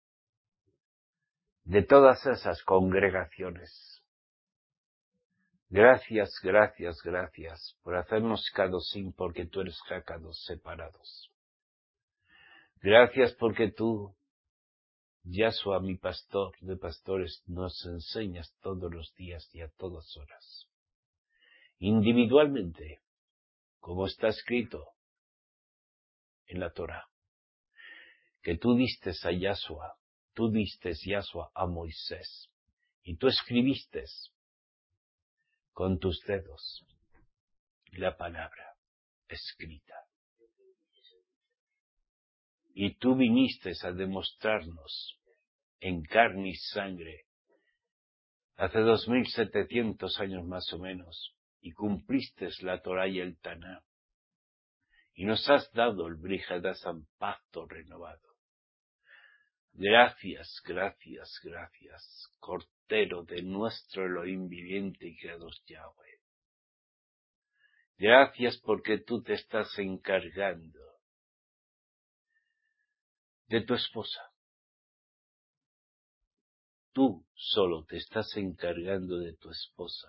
[SPEAKER 1] de todas esas congregaciones. Gracias, gracias, gracias por hacernos Kadoshim, porque tú eres Hakadosh separados. Gracias porque tú, Yahshua, mi pastor de pastores, nos enseñas todos los días y a todas horas, individualmente, como está escrito en la Torah, que tú diste a Yahshua, tú diste Yahshua a Moisés, y tú escribiste con tus dedos la palabra escrita. Y tú viniste a demostrarnos en carne y sangre hace dos mil setecientos años más o menos, y cumpliste la Torah y el Taná, y nos has dado el Brit Hadashah, pacto renovado. Gracias, gracias, gracias, Cordero de nuestro Elohim viviente y creador Yahweh. Gracias porque tú te estás encargando de tu esposa. Tú solo te estás encargando de tu esposa.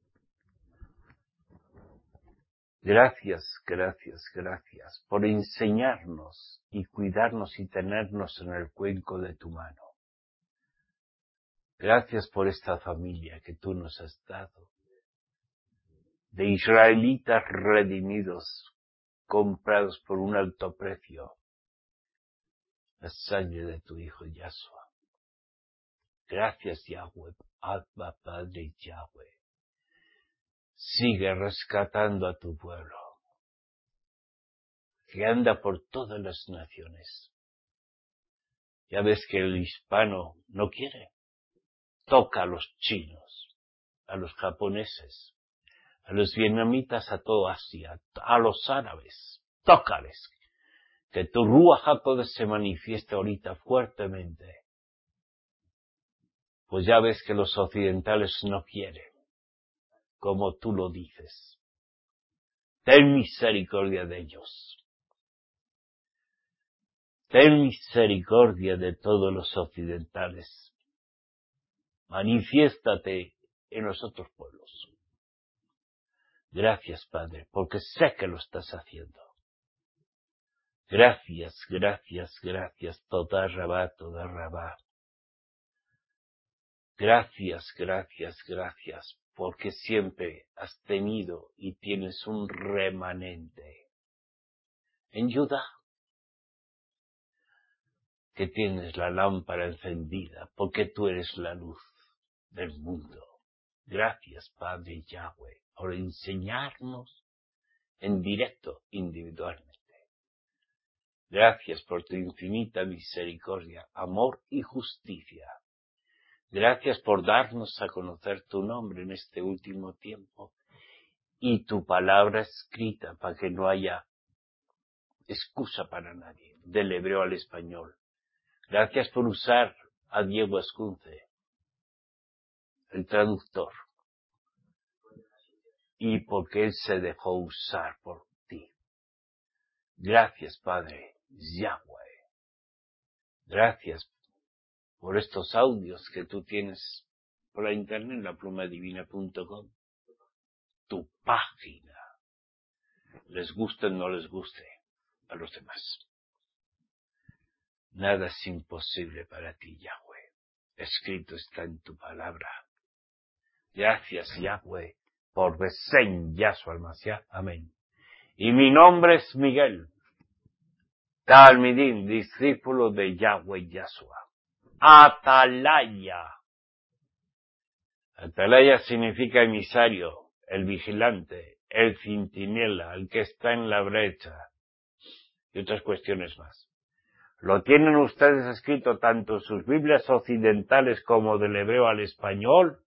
[SPEAKER 1] Gracias, gracias, gracias por enseñarnos y cuidarnos y tenernos en el cuenco de tu mano. Gracias por esta familia que tú nos has dado, de israelitas redimidos, comprados por un alto precio, la sangre de tu Hijo Yahshua. Gracias, Yahweh, Abba, Padre Yahweh. Sigue rescatando a tu pueblo, que anda por todas las naciones. Ya ves que el hispano no quiere. Toca a los chinos, a los japoneses, a los vietnamitas, a toda Asia, a los árabes. Tócales. Que tu Ruach HaKodesh se manifieste ahorita fuertemente. Pues ya ves que los occidentales no quieren, como tú lo dices. Ten misericordia de ellos. Ten misericordia de todos los occidentales. Manifiéstate en los otros pueblos. Gracias, Padre, porque sé que lo estás haciendo. Gracias, gracias, gracias, toda Rabá, toda Rabá. Gracias, gracias, gracias, porque siempre has tenido y tienes un remanente en Judá, que tienes la lámpara encendida, porque tú eres la luz del mundo. Gracias, Padre Yahweh, por enseñarnos en directo, individualmente. Gracias por tu infinita misericordia, amor y justicia. Gracias por darnos a conocer tu nombre en este último tiempo y tu palabra escrita para que no haya excusa para nadie, del hebreo al español. Gracias por usar a Diego Ascunce, el traductor, y porque él se dejó usar por ti. Gracias, Padre Yahweh. Gracias por estos audios que tú tienes por la internet, la pluma divina punto com. Tu página. Les guste o no les guste a los demás. Nada es imposible para ti, Yahweh. Escrito está en tu palabra. Gracias, Yahweh, por Besen Yahshua al-Mashiach. Amén. Y mi nombre es Miguel, Talmidim, discípulo de Yahweh Yahshua. Atalaya. Atalaya significa emisario, el vigilante, el centinela, el que está en la brecha, y otras cuestiones más. Lo tienen ustedes escrito tanto en sus Biblias occidentales como del hebreo al español.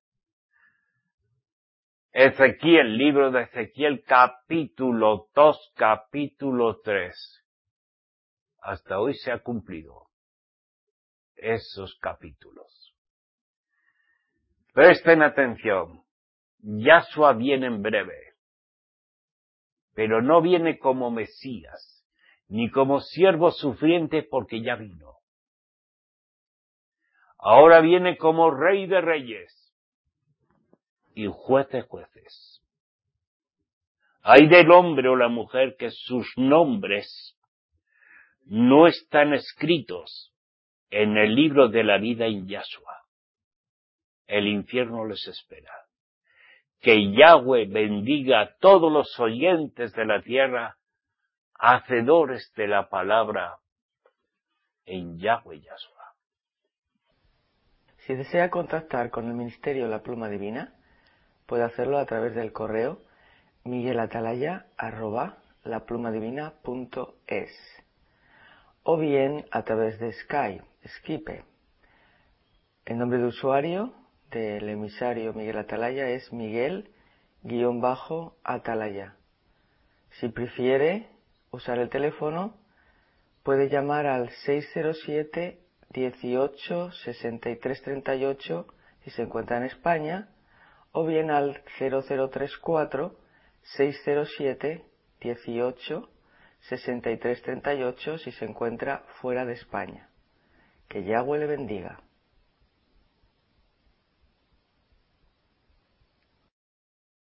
[SPEAKER 1] Ezequiel, libro de Ezequiel, capítulo dos, capítulo tres. Hasta hoy se ha cumplido esos capítulos. Presten atención. Yahshua viene en breve, pero no viene como Mesías, ni como siervo sufriente porque ya vino. Ahora viene como Rey de Reyes y Juez de Jueces. Hay del hombre o la mujer que sus nombres no están escritos en el libro de la vida en Yahshua. El infierno les espera. Que Yahweh bendiga a todos los oyentes de la tierra, hacedores de la palabra en Yahweh Yahshua.
[SPEAKER 2] Si desea contactar con el Ministerio La Pluma Divina, puede hacerlo a través del correo miguelatalaya arroba laplumadivina punto es o bien a través de Skype, Skype. El nombre de usuario del emisario Miguel Atalaya es Miguel-Atalaya. Si prefiere usar el teléfono, puede llamar al seis cero siete, dieciocho, sesenta y tres treinta y ocho si se encuentra en España, o bien al cero cero tres cuatro, seis cero siete, dieciocho, sesenta y tres treinta y ocho si se encuentra fuera de España. Que Yahweh le bendiga.